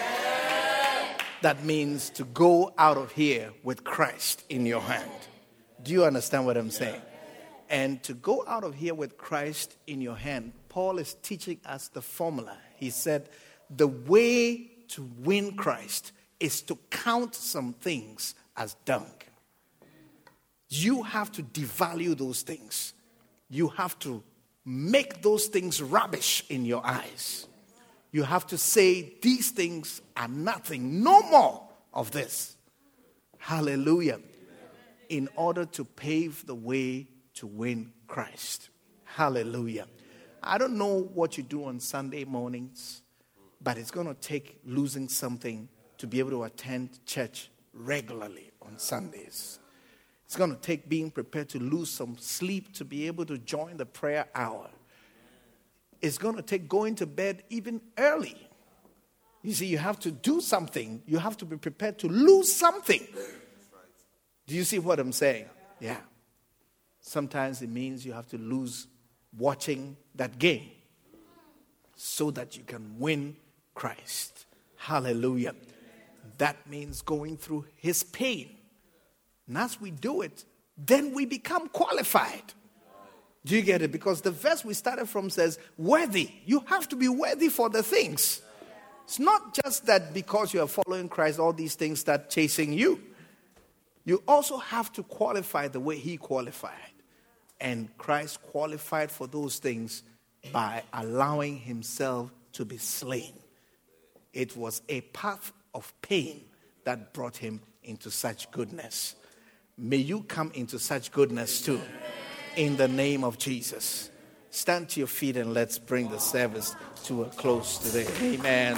Speaker 7: That means to go out of here with Christ in your hand. Do you understand what I'm saying? And to go out of here with Christ in your hand, Paul is teaching us the formula. He said, the way to win Christ is to count some things as dung. You have to devalue those things. You have to make those things rubbish in your eyes. You have to say, these things are nothing, no more of this. Hallelujah. In order to pave the way to win Christ. Hallelujah. I don't know what you do on Sunday mornings, but it's going to take losing something to be able to attend church regularly on Sundays. It's going to take being prepared to lose some sleep to be able to join the prayer hour. It's going to take going to bed even early. You see, you have to do something. You have to be prepared to lose something. Do you see what I'm saying? Yeah. Sometimes it means you have to lose watching that game so that you can win Christ. Hallelujah. That means going through his pain. And as we do it, then we become qualified. Do you get it? Because the verse we started from says, worthy. You have to be worthy for the things. It's not just that because you are following Christ, all these things start chasing you. You also have to qualify the way he qualified. And Christ qualified for those things by allowing himself to be slain. It was a path of pain that brought him into such goodness. May you come into such goodness too, in the name of Jesus. Stand to your feet and let's bring the service to a close today. Amen.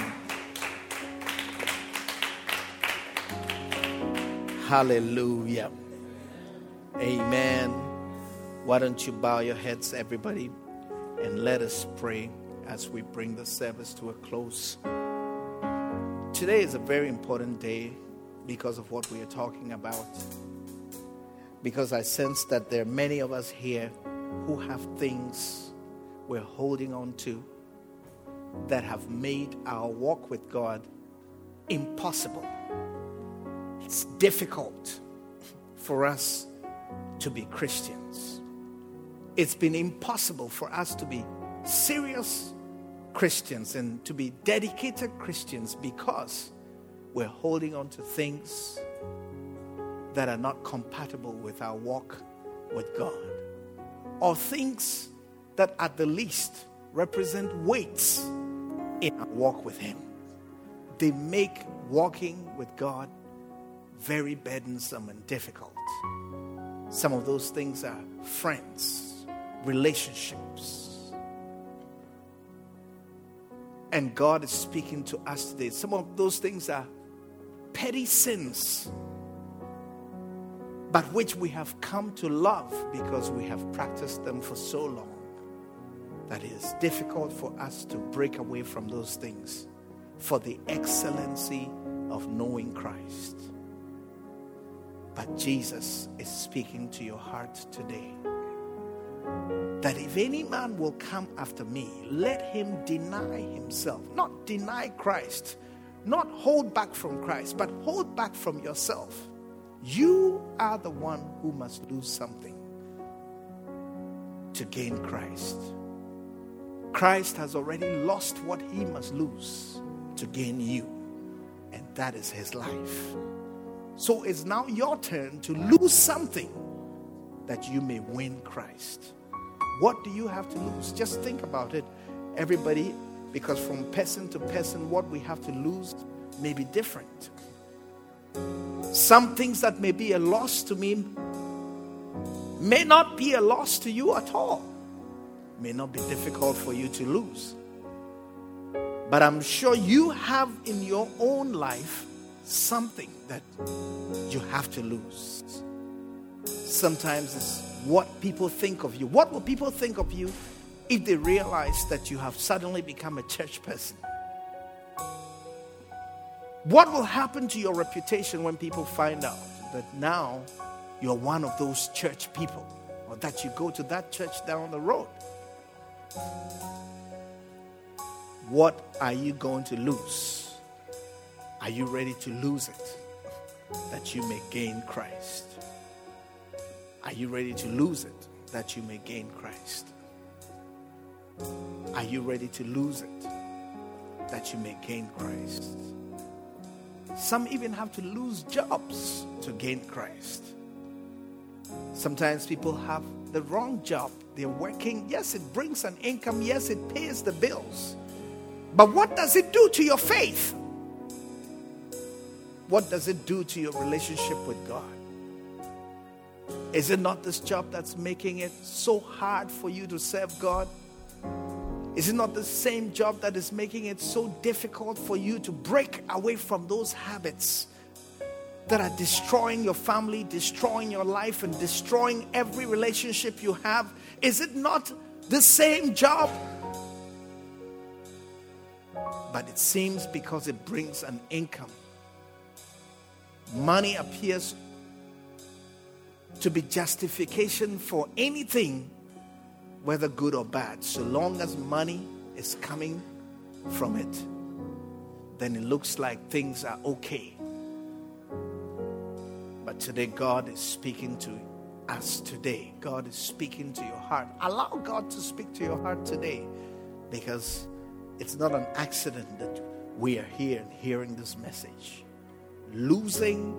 Speaker 7: Hallelujah. Amen. Why don't you bow your heads, everybody, and let us pray as we bring the service to a close. Today is a very important day because of what we are talking about. Because I sense that there are many of us here who have things we're holding on to that have made our walk with God impossible. It's difficult for us to be Christians. It's been impossible for us to be serious Christians and to be dedicated Christians because we're holding on to things that are not compatible with our walk with God, or things that at the least represent weights in our walk with him. They make walking with God very burdensome and difficult. Some of those things are friends, relationships. And God is speaking to us today. Some of those things are petty sins, but which we have come to love because we have practiced them for so long that it is difficult for us to break away from those things for the excellency of knowing Christ. But Jesus is speaking to your heart today that if any man will come after me, let him deny himself. Not deny Christ, not hold back from Christ, but hold back from yourself. You are the one who must lose something to gain Christ. Christ has already lost what he must lose to gain you, and that is his life. So it's now your turn to lose something that you may win Christ. What do you have to lose? Just think about it, everybody, because from person to person, what we have to lose may be different. Some things that may be a loss to me may not be a loss to you at all. May not be difficult for you to lose. But I'm sure you have in your own life something that you have to lose. Sometimes it's what people think of you. What will people think of you if they realize that you have suddenly become a church person? What will happen to your reputation when people find out that now you're one of those church people, or that you go to that church down the road? What are you going to lose? Are you ready to lose it that you may gain Christ? Are you ready to lose it that you may gain Christ? Are you ready to lose it that you may gain Christ? Some even have to lose jobs to gain Christ. Sometimes people have the wrong job. They're working. Yes, it brings an income. Yes, it pays the bills. But what does it do to your faith? What does it do to your relationship with God? Is it not this job that's making it so hard for you to serve God? Is it not the same job that is making it so difficult for you to break away from those habits that are destroying your family, destroying your life, and destroying every relationship you have? Is it not the same job? But it seems because it brings an income, money appears to be justification for anything, whether good or bad. So long as money is coming from it, then it looks like things are okay. But today God is speaking to us today. God is speaking to your heart. Allow God to speak to your heart today, because it's not an accident that we are here and hearing this message. Losing,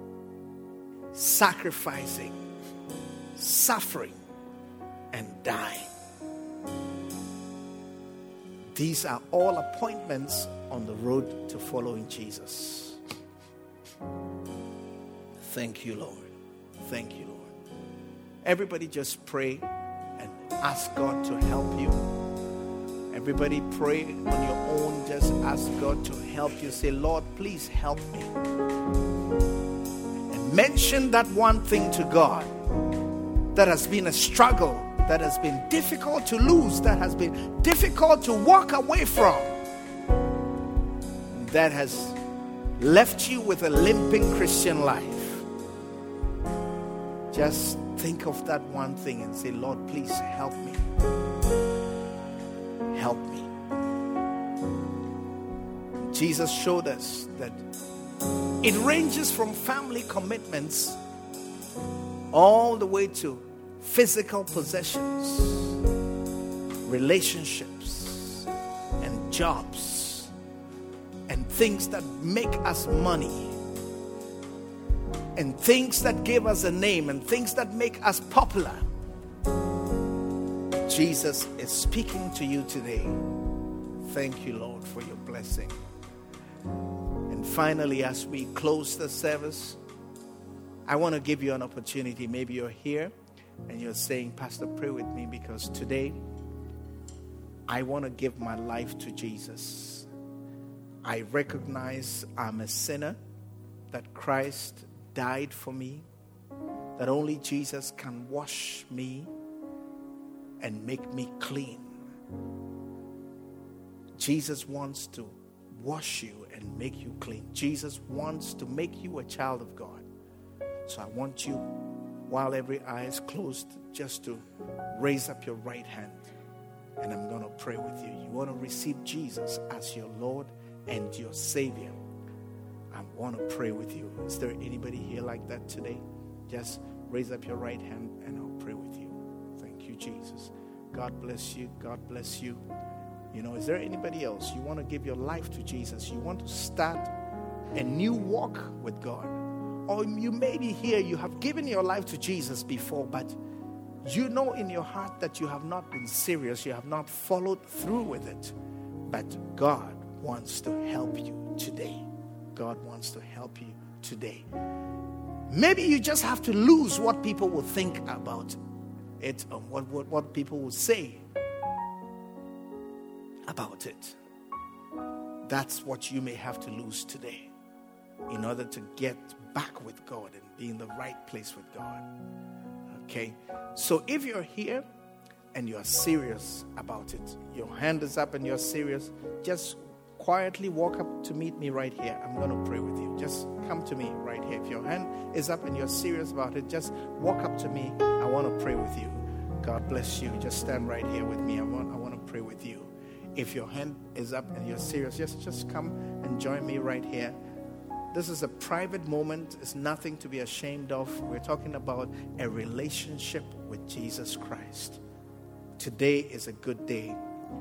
Speaker 7: sacrificing, suffering, and dying. These are all appointments on the road to following Jesus. Thank you, Lord. Thank you, Lord. Everybody just pray and ask God to help you. Everybody pray on your own. Just ask God to help you. Say, Lord, please help me. And mention that one thing to God that has been a struggle, that has been difficult to lose, that has been difficult to walk away from, that has left you with a limping Christian life. Just think of that one thing and say, Lord, please help me. Help me. Jesus showed us that it ranges from family commitments all the way to physical possessions, relationships, and jobs, and things that make us money, and things that give us a name, and things that make us popular. Jesus is speaking to you today. Thank you, Lord, for your blessing. And finally, as we close the service, I want to give you an opportunity. Maybe you're here and you're saying, Pastor, pray with me, because today I want to give my life to Jesus. I recognize I'm a sinner, that Christ died for me, that only Jesus can wash me and make me clean. Jesus wants to wash you and make you clean. Jesus wants to make you a child of God. So I want you, while every eye is closed, just to raise up your right hand, and I'm going to pray with you. You want to receive Jesus as your Lord and your Savior. I want to pray with you. Is there anybody here like that today? Just raise up your right hand and I'll pray with you. Thank you, Jesus. God bless you. God bless you. You know, is there anybody else? You want to give your life to Jesus? You want to start a new walk with God? Or you may be here, you have given your life to Jesus before, but you know in your heart that you have not been serious. You have not followed through with it. But God wants to help you today. God wants to help you today. Maybe you just have to lose what people will think about it, or what, what, what people will say about it. That's what you may have to lose today in order to get back with God and be in the right place with God. Okay? So if you're here and you're serious about it, your hand is up and you're serious, just quietly walk up to meet me right here. I'm going to pray with you. Just come to me right here. If your hand is up and you're serious about it, just walk up to me. I want to pray with you. God bless you. Just stand right here with me. I want I want to pray with you. If your hand is up and you're serious, just, just come and join me right here. This is a private moment. It's nothing to be ashamed of. We're talking about a relationship with Jesus Christ. Today is a good day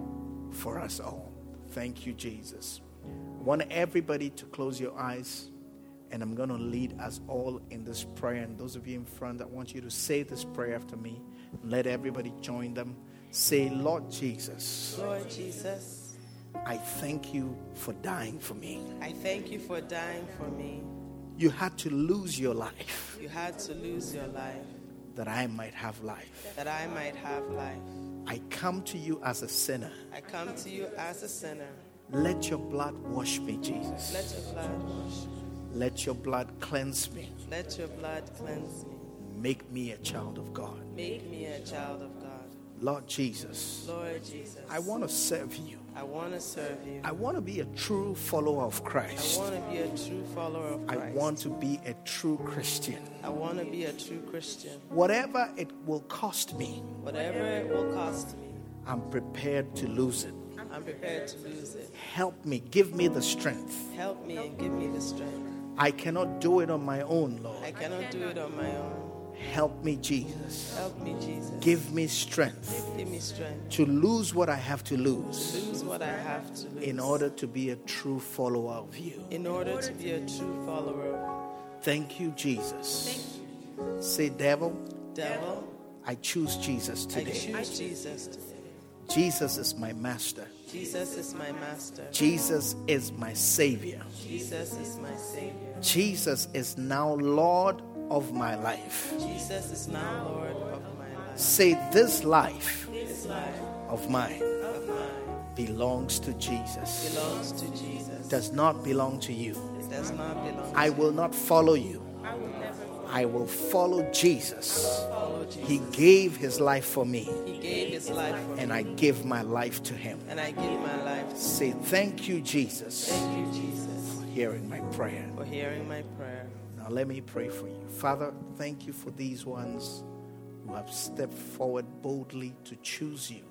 Speaker 7: for us all. Thank you, Jesus. I want everybody to close your eyes, and I'm going to lead us all in this prayer. And those of you in front, I want you to say this prayer after me. Let everybody join them. Say, Lord Jesus,
Speaker 8: Lord Jesus,
Speaker 7: I thank you for dying for me.
Speaker 8: I thank you for dying for me.
Speaker 7: You had to lose your life
Speaker 8: You had to lose your life
Speaker 7: that I might have life.
Speaker 8: that I might have life.
Speaker 7: I come to you as a sinner.
Speaker 8: I come to you as a sinner.
Speaker 7: Let your blood wash me, Jesus.
Speaker 8: Let your blood wash me.
Speaker 7: Let your blood cleanse me.
Speaker 8: Let your blood cleanse me.
Speaker 7: Make me a child of God.
Speaker 8: Make me a child of God.
Speaker 7: Lord Jesus,
Speaker 8: Lord Jesus,
Speaker 7: I want to serve you.
Speaker 8: I want to serve you.
Speaker 7: I want to be a true follower of
Speaker 8: I
Speaker 7: Christ.
Speaker 8: want to be a true follower of
Speaker 7: I
Speaker 8: Christ.
Speaker 7: want to be a true Christian.
Speaker 8: I want to be a true Christian.
Speaker 7: Whatever it will cost me,
Speaker 8: Whatever it will cost me,
Speaker 7: I'm prepared to lose it.
Speaker 8: I'm prepared to lose it.
Speaker 7: Help me, give me the strength.
Speaker 8: Help me and give me the strength.
Speaker 7: I cannot do it on my own,
Speaker 8: I
Speaker 7: Lord.
Speaker 8: cannot do it on my own.
Speaker 7: Help me, Jesus.
Speaker 8: Help me, Jesus.
Speaker 7: Give me strength
Speaker 8: Give me strength
Speaker 7: to lose what I have to lose
Speaker 8: to lose what I have to lose
Speaker 7: in order to be a true follower of you.
Speaker 8: in order to be a true follower of
Speaker 7: Thank you, Jesus. Say, devil,
Speaker 8: devil.
Speaker 7: I choose Jesus
Speaker 8: I
Speaker 7: today.
Speaker 8: choose Jesus today.
Speaker 7: Jesus is my master.
Speaker 8: Jesus is my master.
Speaker 7: Jesus is my savior.
Speaker 8: Jesus is my savior.
Speaker 7: Jesus is now Lord of my life.
Speaker 8: Jesus is now Lord of my life.
Speaker 7: Say, this life
Speaker 8: This life
Speaker 7: of mine
Speaker 8: of mine
Speaker 7: belongs to Jesus.
Speaker 8: belongs to Jesus.
Speaker 7: Does not belong to you.
Speaker 8: It does not belong
Speaker 7: I
Speaker 8: to
Speaker 7: will not follow you.
Speaker 8: I will never
Speaker 7: I will follow Jesus.
Speaker 8: follow Jesus.
Speaker 7: He gave his life for me,
Speaker 8: He gave his life for
Speaker 7: and
Speaker 8: me,
Speaker 7: I give my life to him.
Speaker 8: and I give my life to
Speaker 7: Say, thank you, Jesus,
Speaker 8: Thank you, Jesus,
Speaker 7: for hearing my prayer.
Speaker 8: for hearing my prayer.
Speaker 7: Now let me pray for you. Father, thank you for these ones who have stepped forward boldly to choose you.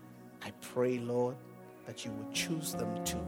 Speaker 7: I pray, Lord, that you will choose them too.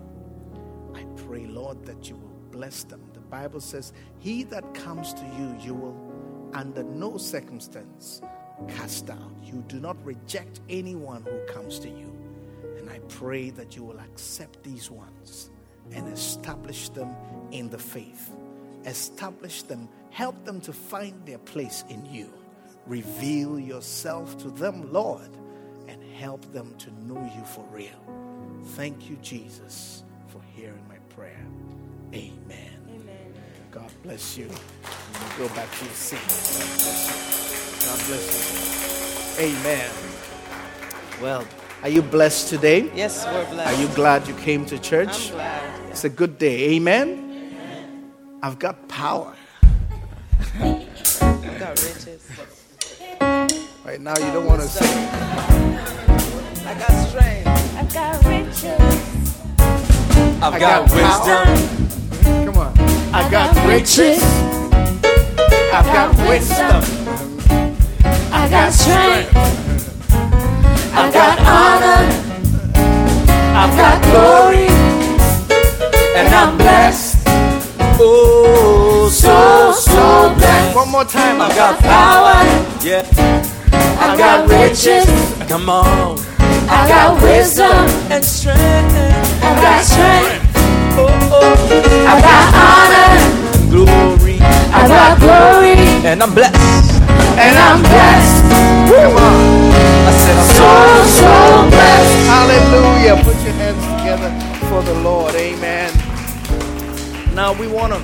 Speaker 7: I pray, Lord, that you will bless them. The Bible says, he that comes to you, you will under no circumstance cast out. You do not reject anyone who comes to you. And I pray that you will accept these ones and establish them in the faith. Establish them, help them to find their place in you. Reveal yourself to them, Lord, and help them to know you for real. Thank you, Jesus, for hearing my prayer. Amen. Amen. God bless you. You go back to your seat. God bless you. God bless you. Amen. Well, are you blessed today?
Speaker 8: Yes, we're blessed.
Speaker 7: Are you glad you came to church?
Speaker 8: I'm glad.
Speaker 7: It's a good day. Amen. I've got power.
Speaker 8: I got riches.
Speaker 7: Right now, you don't want to sing.
Speaker 8: I got strength.
Speaker 6: I've got riches.
Speaker 3: I've
Speaker 7: I
Speaker 3: got,
Speaker 7: got
Speaker 3: wisdom.
Speaker 7: Come on. I got riches. I've got wisdom.
Speaker 6: I got strength. I've got honor. I've got glory. And I'm blessed.
Speaker 3: Oh,
Speaker 6: So, so blessed.
Speaker 7: One more time.
Speaker 3: I've
Speaker 7: I've
Speaker 3: got
Speaker 7: got
Speaker 6: Power.
Speaker 3: yeah.
Speaker 6: I've got riches.
Speaker 3: Come on.
Speaker 6: I've got wisdom.
Speaker 3: And strength.
Speaker 6: I've got strength.
Speaker 3: Oh, oh.
Speaker 6: I've got honor.
Speaker 3: Glory.
Speaker 6: I've got glory.
Speaker 3: And I'm blessed.
Speaker 6: And I'm blessed.
Speaker 7: Come on.
Speaker 3: I said I'm
Speaker 6: So, so blessed.
Speaker 7: Hallelujah. Put your hands together for the Lord. Amen. Now we want to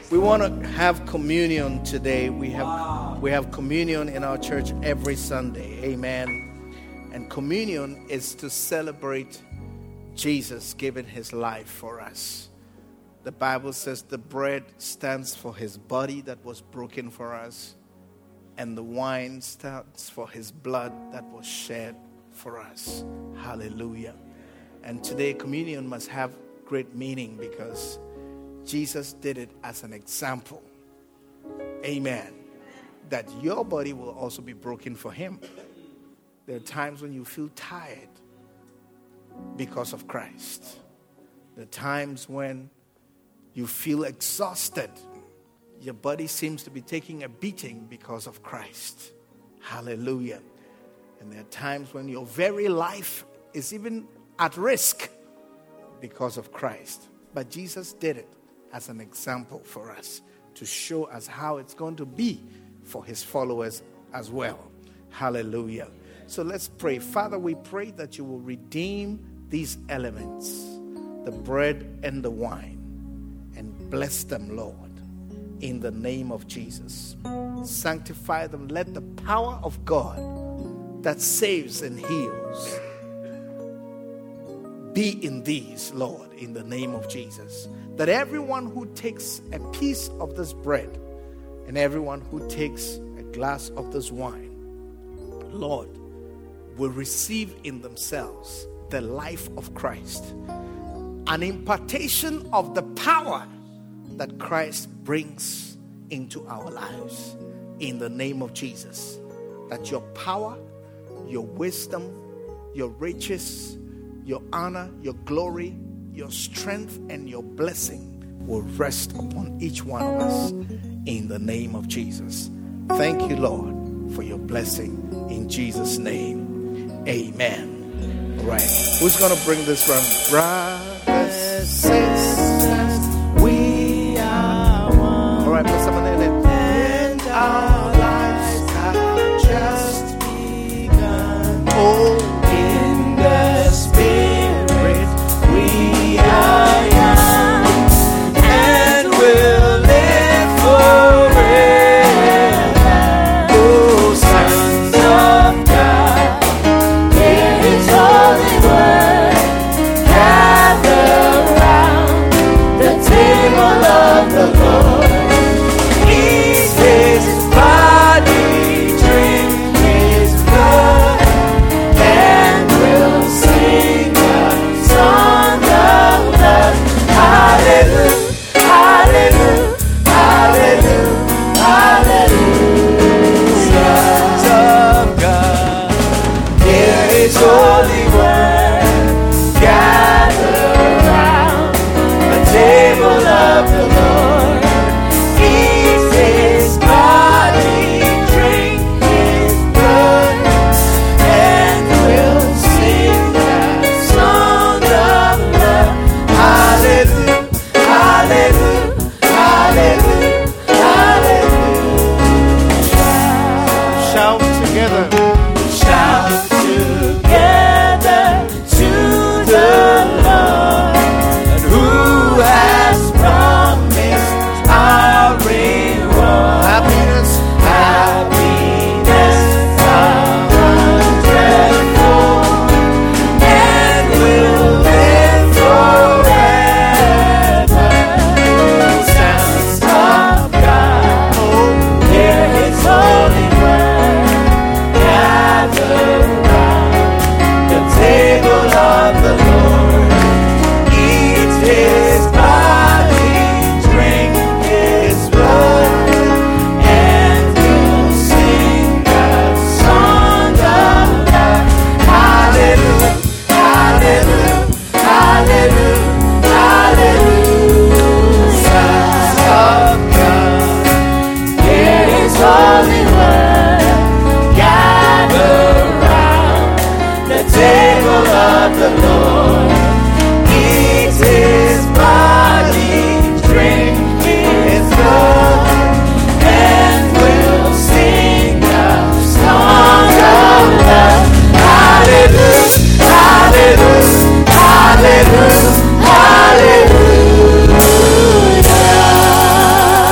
Speaker 7: We want to have communion today. We have we have communion in our church every Sunday. Amen. And communion is to celebrate Jesus giving his life for us. The Bible says the bread stands for his body that was broken for us, and the wine stands for his blood that was shed for us. Hallelujah. And today communion must have great meaning because Jesus did it as an example. Amen. That your body will also be broken for him. There are times when you feel tired because of Christ. There are times when you feel exhausted. Your body seems to be taking a beating because of Christ. Hallelujah. And there are times when your very life is even at risk because of Christ. But Jesus did it as an example for us to show us how it's going to be for his followers as well. Hallelujah. So let's pray. Father, we pray that you will redeem these elements, the bread and the wine, and bless them, Lord, in the name of Jesus. Sanctify them. Let the power of God that saves and heals be in these, Lord, in the name of Jesus. That everyone who takes a piece of this bread and everyone who takes a glass of this wine, Lord, will receive in themselves the life of Christ, an impartation of the power that Christ brings into our lives in the name of Jesus. That your power, your wisdom, your riches, your honor, your glory, your strength, and your blessing will rest upon each one of us in the name of Jesus. Thank you, Lord, for your blessing in Jesus' name. Amen. All right. Who's going to bring this round? Brothers, sisters, we are one. All right, put some of that in. And our lives have just begun. Oh, in the Spirit, we are young and will live forever. Oh, sons of God, hear his holy word. Gather round the table of the Lord. Eat his body, drink his blood, and we'll sing a song of love. Hallelujah, hallelujah, hallelujah, hallelujah. Sons of God, hear his holy word. Gather round the table of the Lord. Eat his body, drink his blood, and we'll sing a song of love. Hallelujah, hallelujah, hallelujah, hallelujah. Shout together. Shout together to the Lord, and who has promised our reward. Happiness, happiness, a hundredfold, and we'll live forever. Sons of God, oh, hear his holy word. Gather round the table of the Lord. Eat his body, drink his blood, and we'll sing a song of love. Hallelujah, hallelujah, hallelujah, hallelujah. Sons of God, hear his holy word. Gather round the table of the Lord. Eat his body, drink his blood, and we'll sing a song of love. Hallelujah, hallelujah, hallelujah, hallelujah.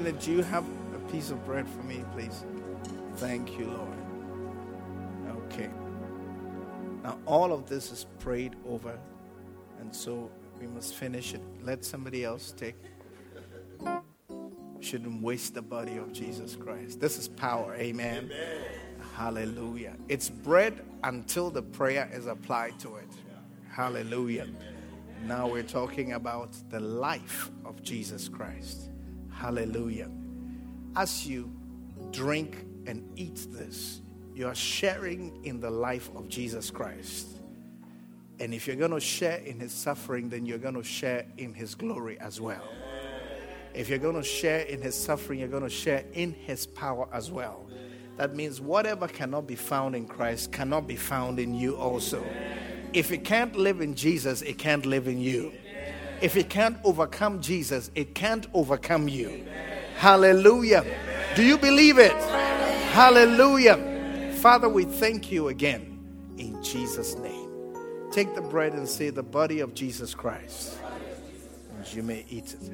Speaker 7: minute, do you have a piece of bread for me, please? Thank you, Lord. Okay. Now, all of this is prayed over, and so we must finish it. Let somebody else take. Shouldn't waste the body of Jesus Christ. This is power. Amen. Amen. Hallelujah. It's bread until the prayer is applied to it. Hallelujah. Now we're talking about the life of Jesus Christ. Hallelujah. As you drink and eat this, you are sharing in the life of Jesus Christ. And if you're going to share in his suffering, then you're going to share in his glory as well. If you're going to share in his suffering, you're going to share in his power as well. That means whatever cannot be found in Christ cannot be found in you also. If it can't live in Jesus, it can't live in you. If it can't overcome Jesus, it can't overcome you. Hallelujah. Do you believe it? Hallelujah. Father, we thank you again in Jesus' name. Take the bread and say, the body of Jesus Christ. And you may eat it.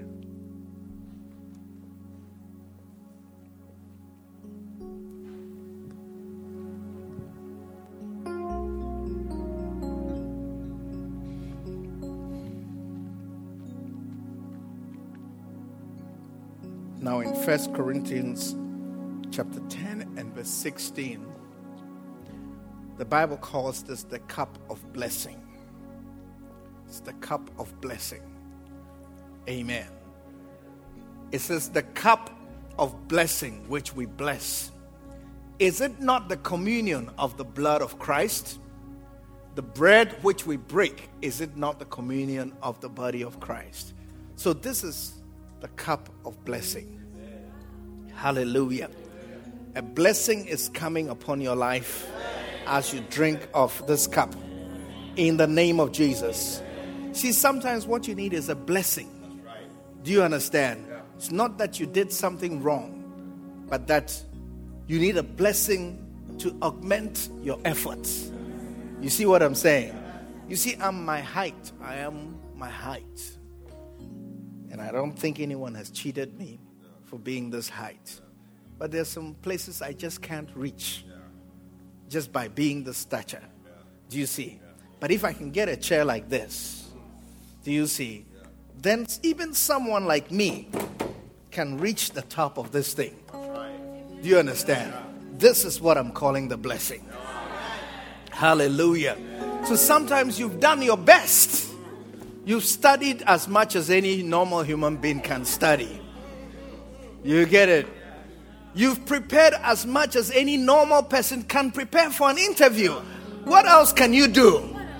Speaker 7: Now in First Corinthians chapter ten and verse sixteen, the Bible calls this the cup of blessing. It's the cup of blessing. Amen. It says the cup of blessing which we bless. Is it not the communion of the blood of Christ? The bread which we break, is it not the communion of the body of Christ? So this is the cup of blessing. Hallelujah. A blessing is coming upon your life as you drink of this cup in the name of Jesus. See, sometimes what you need is a blessing. Do you understand? It's not that you did something wrong, but that you need a blessing to augment your efforts. You see what I'm saying? You see, I'm my height. I am my height. And I don't think anyone has cheated me for being this height. But there's some places I just can't reach just by being the stature. Do you see? But if I can get a chair like this, do you see? Then even someone like me can reach the top of this thing. Do you understand? This is what I'm calling the blessing. Hallelujah. So sometimes you've done your best. You've studied as much as any normal human being can study. You get it? You've prepared as much as any normal person can prepare for an interview. What else can you do?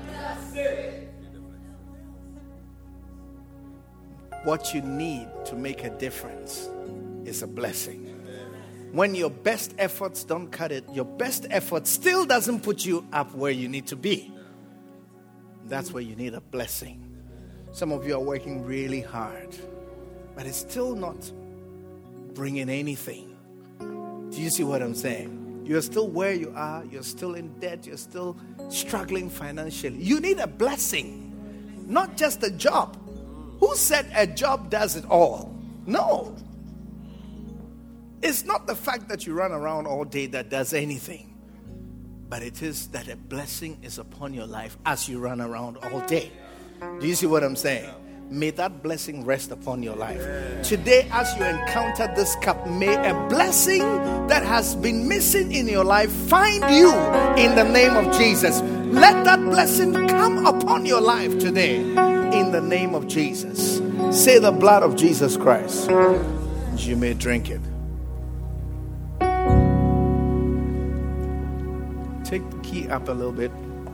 Speaker 7: What you need to make a difference is a blessing. When your best efforts don't cut it, your best effort still doesn't put you up where you need to be. That's where you need a blessing. Some of you are working really hard, but it's still not bringing anything. Do you see what I'm saying? You're still where you are. You're still in debt. You're still struggling financially. You need a blessing, not just a job. Who said a job does it all? No. It's not the fact that you run around all day that does anything, but it is that a blessing is upon your life as you run around all day. Do you see what I'm saying? May that blessing rest upon your life. Today, as you encounter this cup, may a blessing that has been missing in your life find you in the name of Jesus. Let that blessing come upon your life today in the name of Jesus. Say the blood of Jesus Christ. You may drink it. Take the key up a little bit.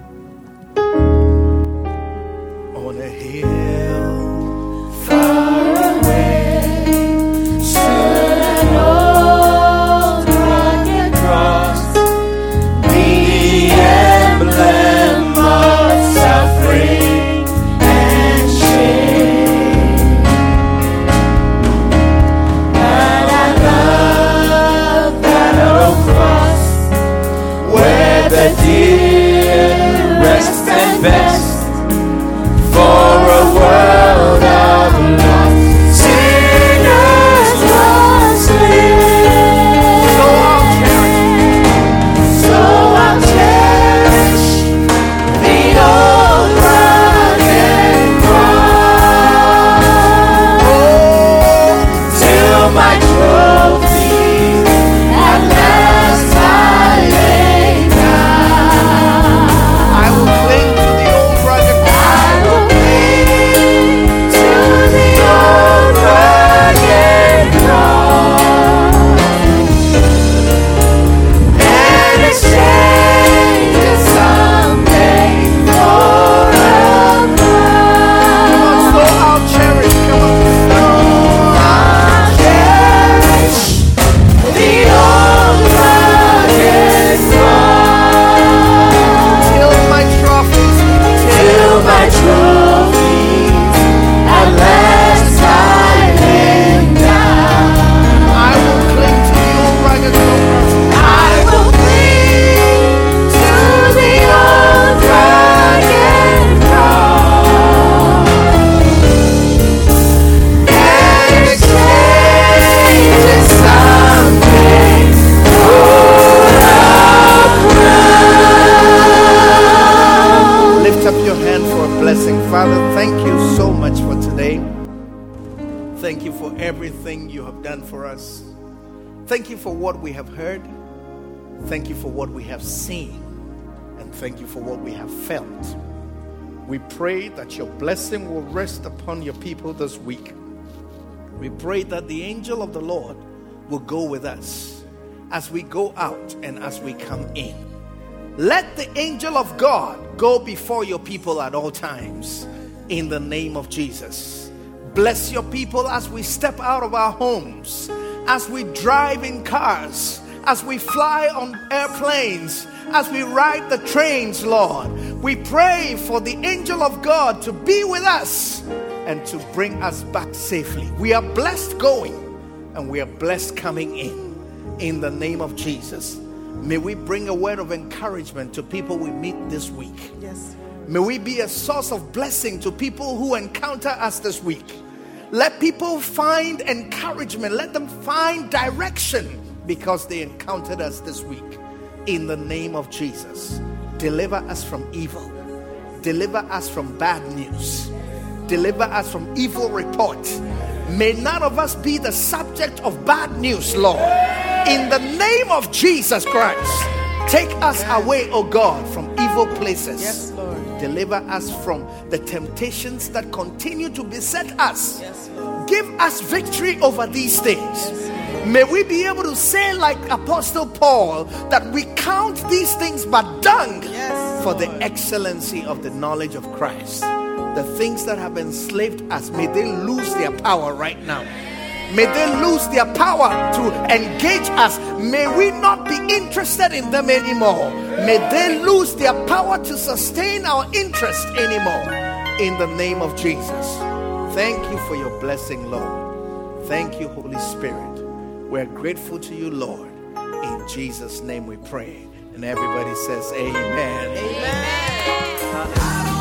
Speaker 7: On a hill far away stood an old rugged cross, the emblem of suffering and shame. And I love that old cross where the dear rest and best. For a word done for us. Thank you for what we have heard. Thank you for what we have seen. And thank you for what we have felt. We pray that your blessing will rest upon your people this week. We pray that the angel of the Lord will go with us as we go out and as we come in. Let the angel of God go before your people at all times in the name of Jesus. Bless your people as we step out of our homes, as we drive in cars, as we fly on airplanes, as we ride the trains, Lord. We pray for the angel of God to be with us and to bring us back safely. We are blessed going and we are blessed coming in. In the name of Jesus. May we bring a word of encouragement to people we meet this week.
Speaker 8: Yes.
Speaker 7: May we be a source of blessing to people who encounter us this week. Let people find encouragement. Let them find direction because they encountered us this week. In the name of Jesus. Deliver us from evil. Deliver us from bad news. Deliver us from evil report. May none of us be the subject of bad news, Lord. In the name of Jesus Christ. Take us away, oh God, from evil places.
Speaker 8: Yes, Lord.
Speaker 7: Deliver us from the temptations that continue to beset us.
Speaker 8: Yes, Lord.
Speaker 7: Give us victory over these things. May we be able to say like Apostle Paul that we count these things but dung
Speaker 8: Yes,
Speaker 7: for the
Speaker 8: Lord.
Speaker 7: excellency of the knowledge of Christ. The things that have enslaved us, may they lose their power right now. May they lose their power to engage us. May we not be interested in them anymore. May they lose their power to sustain our interest anymore. In the name of Jesus. Thank you for your blessing, Lord. Thank you, Holy Spirit. We're grateful to you, Lord. In Jesus' name we pray. And everybody says amen.
Speaker 8: Amen.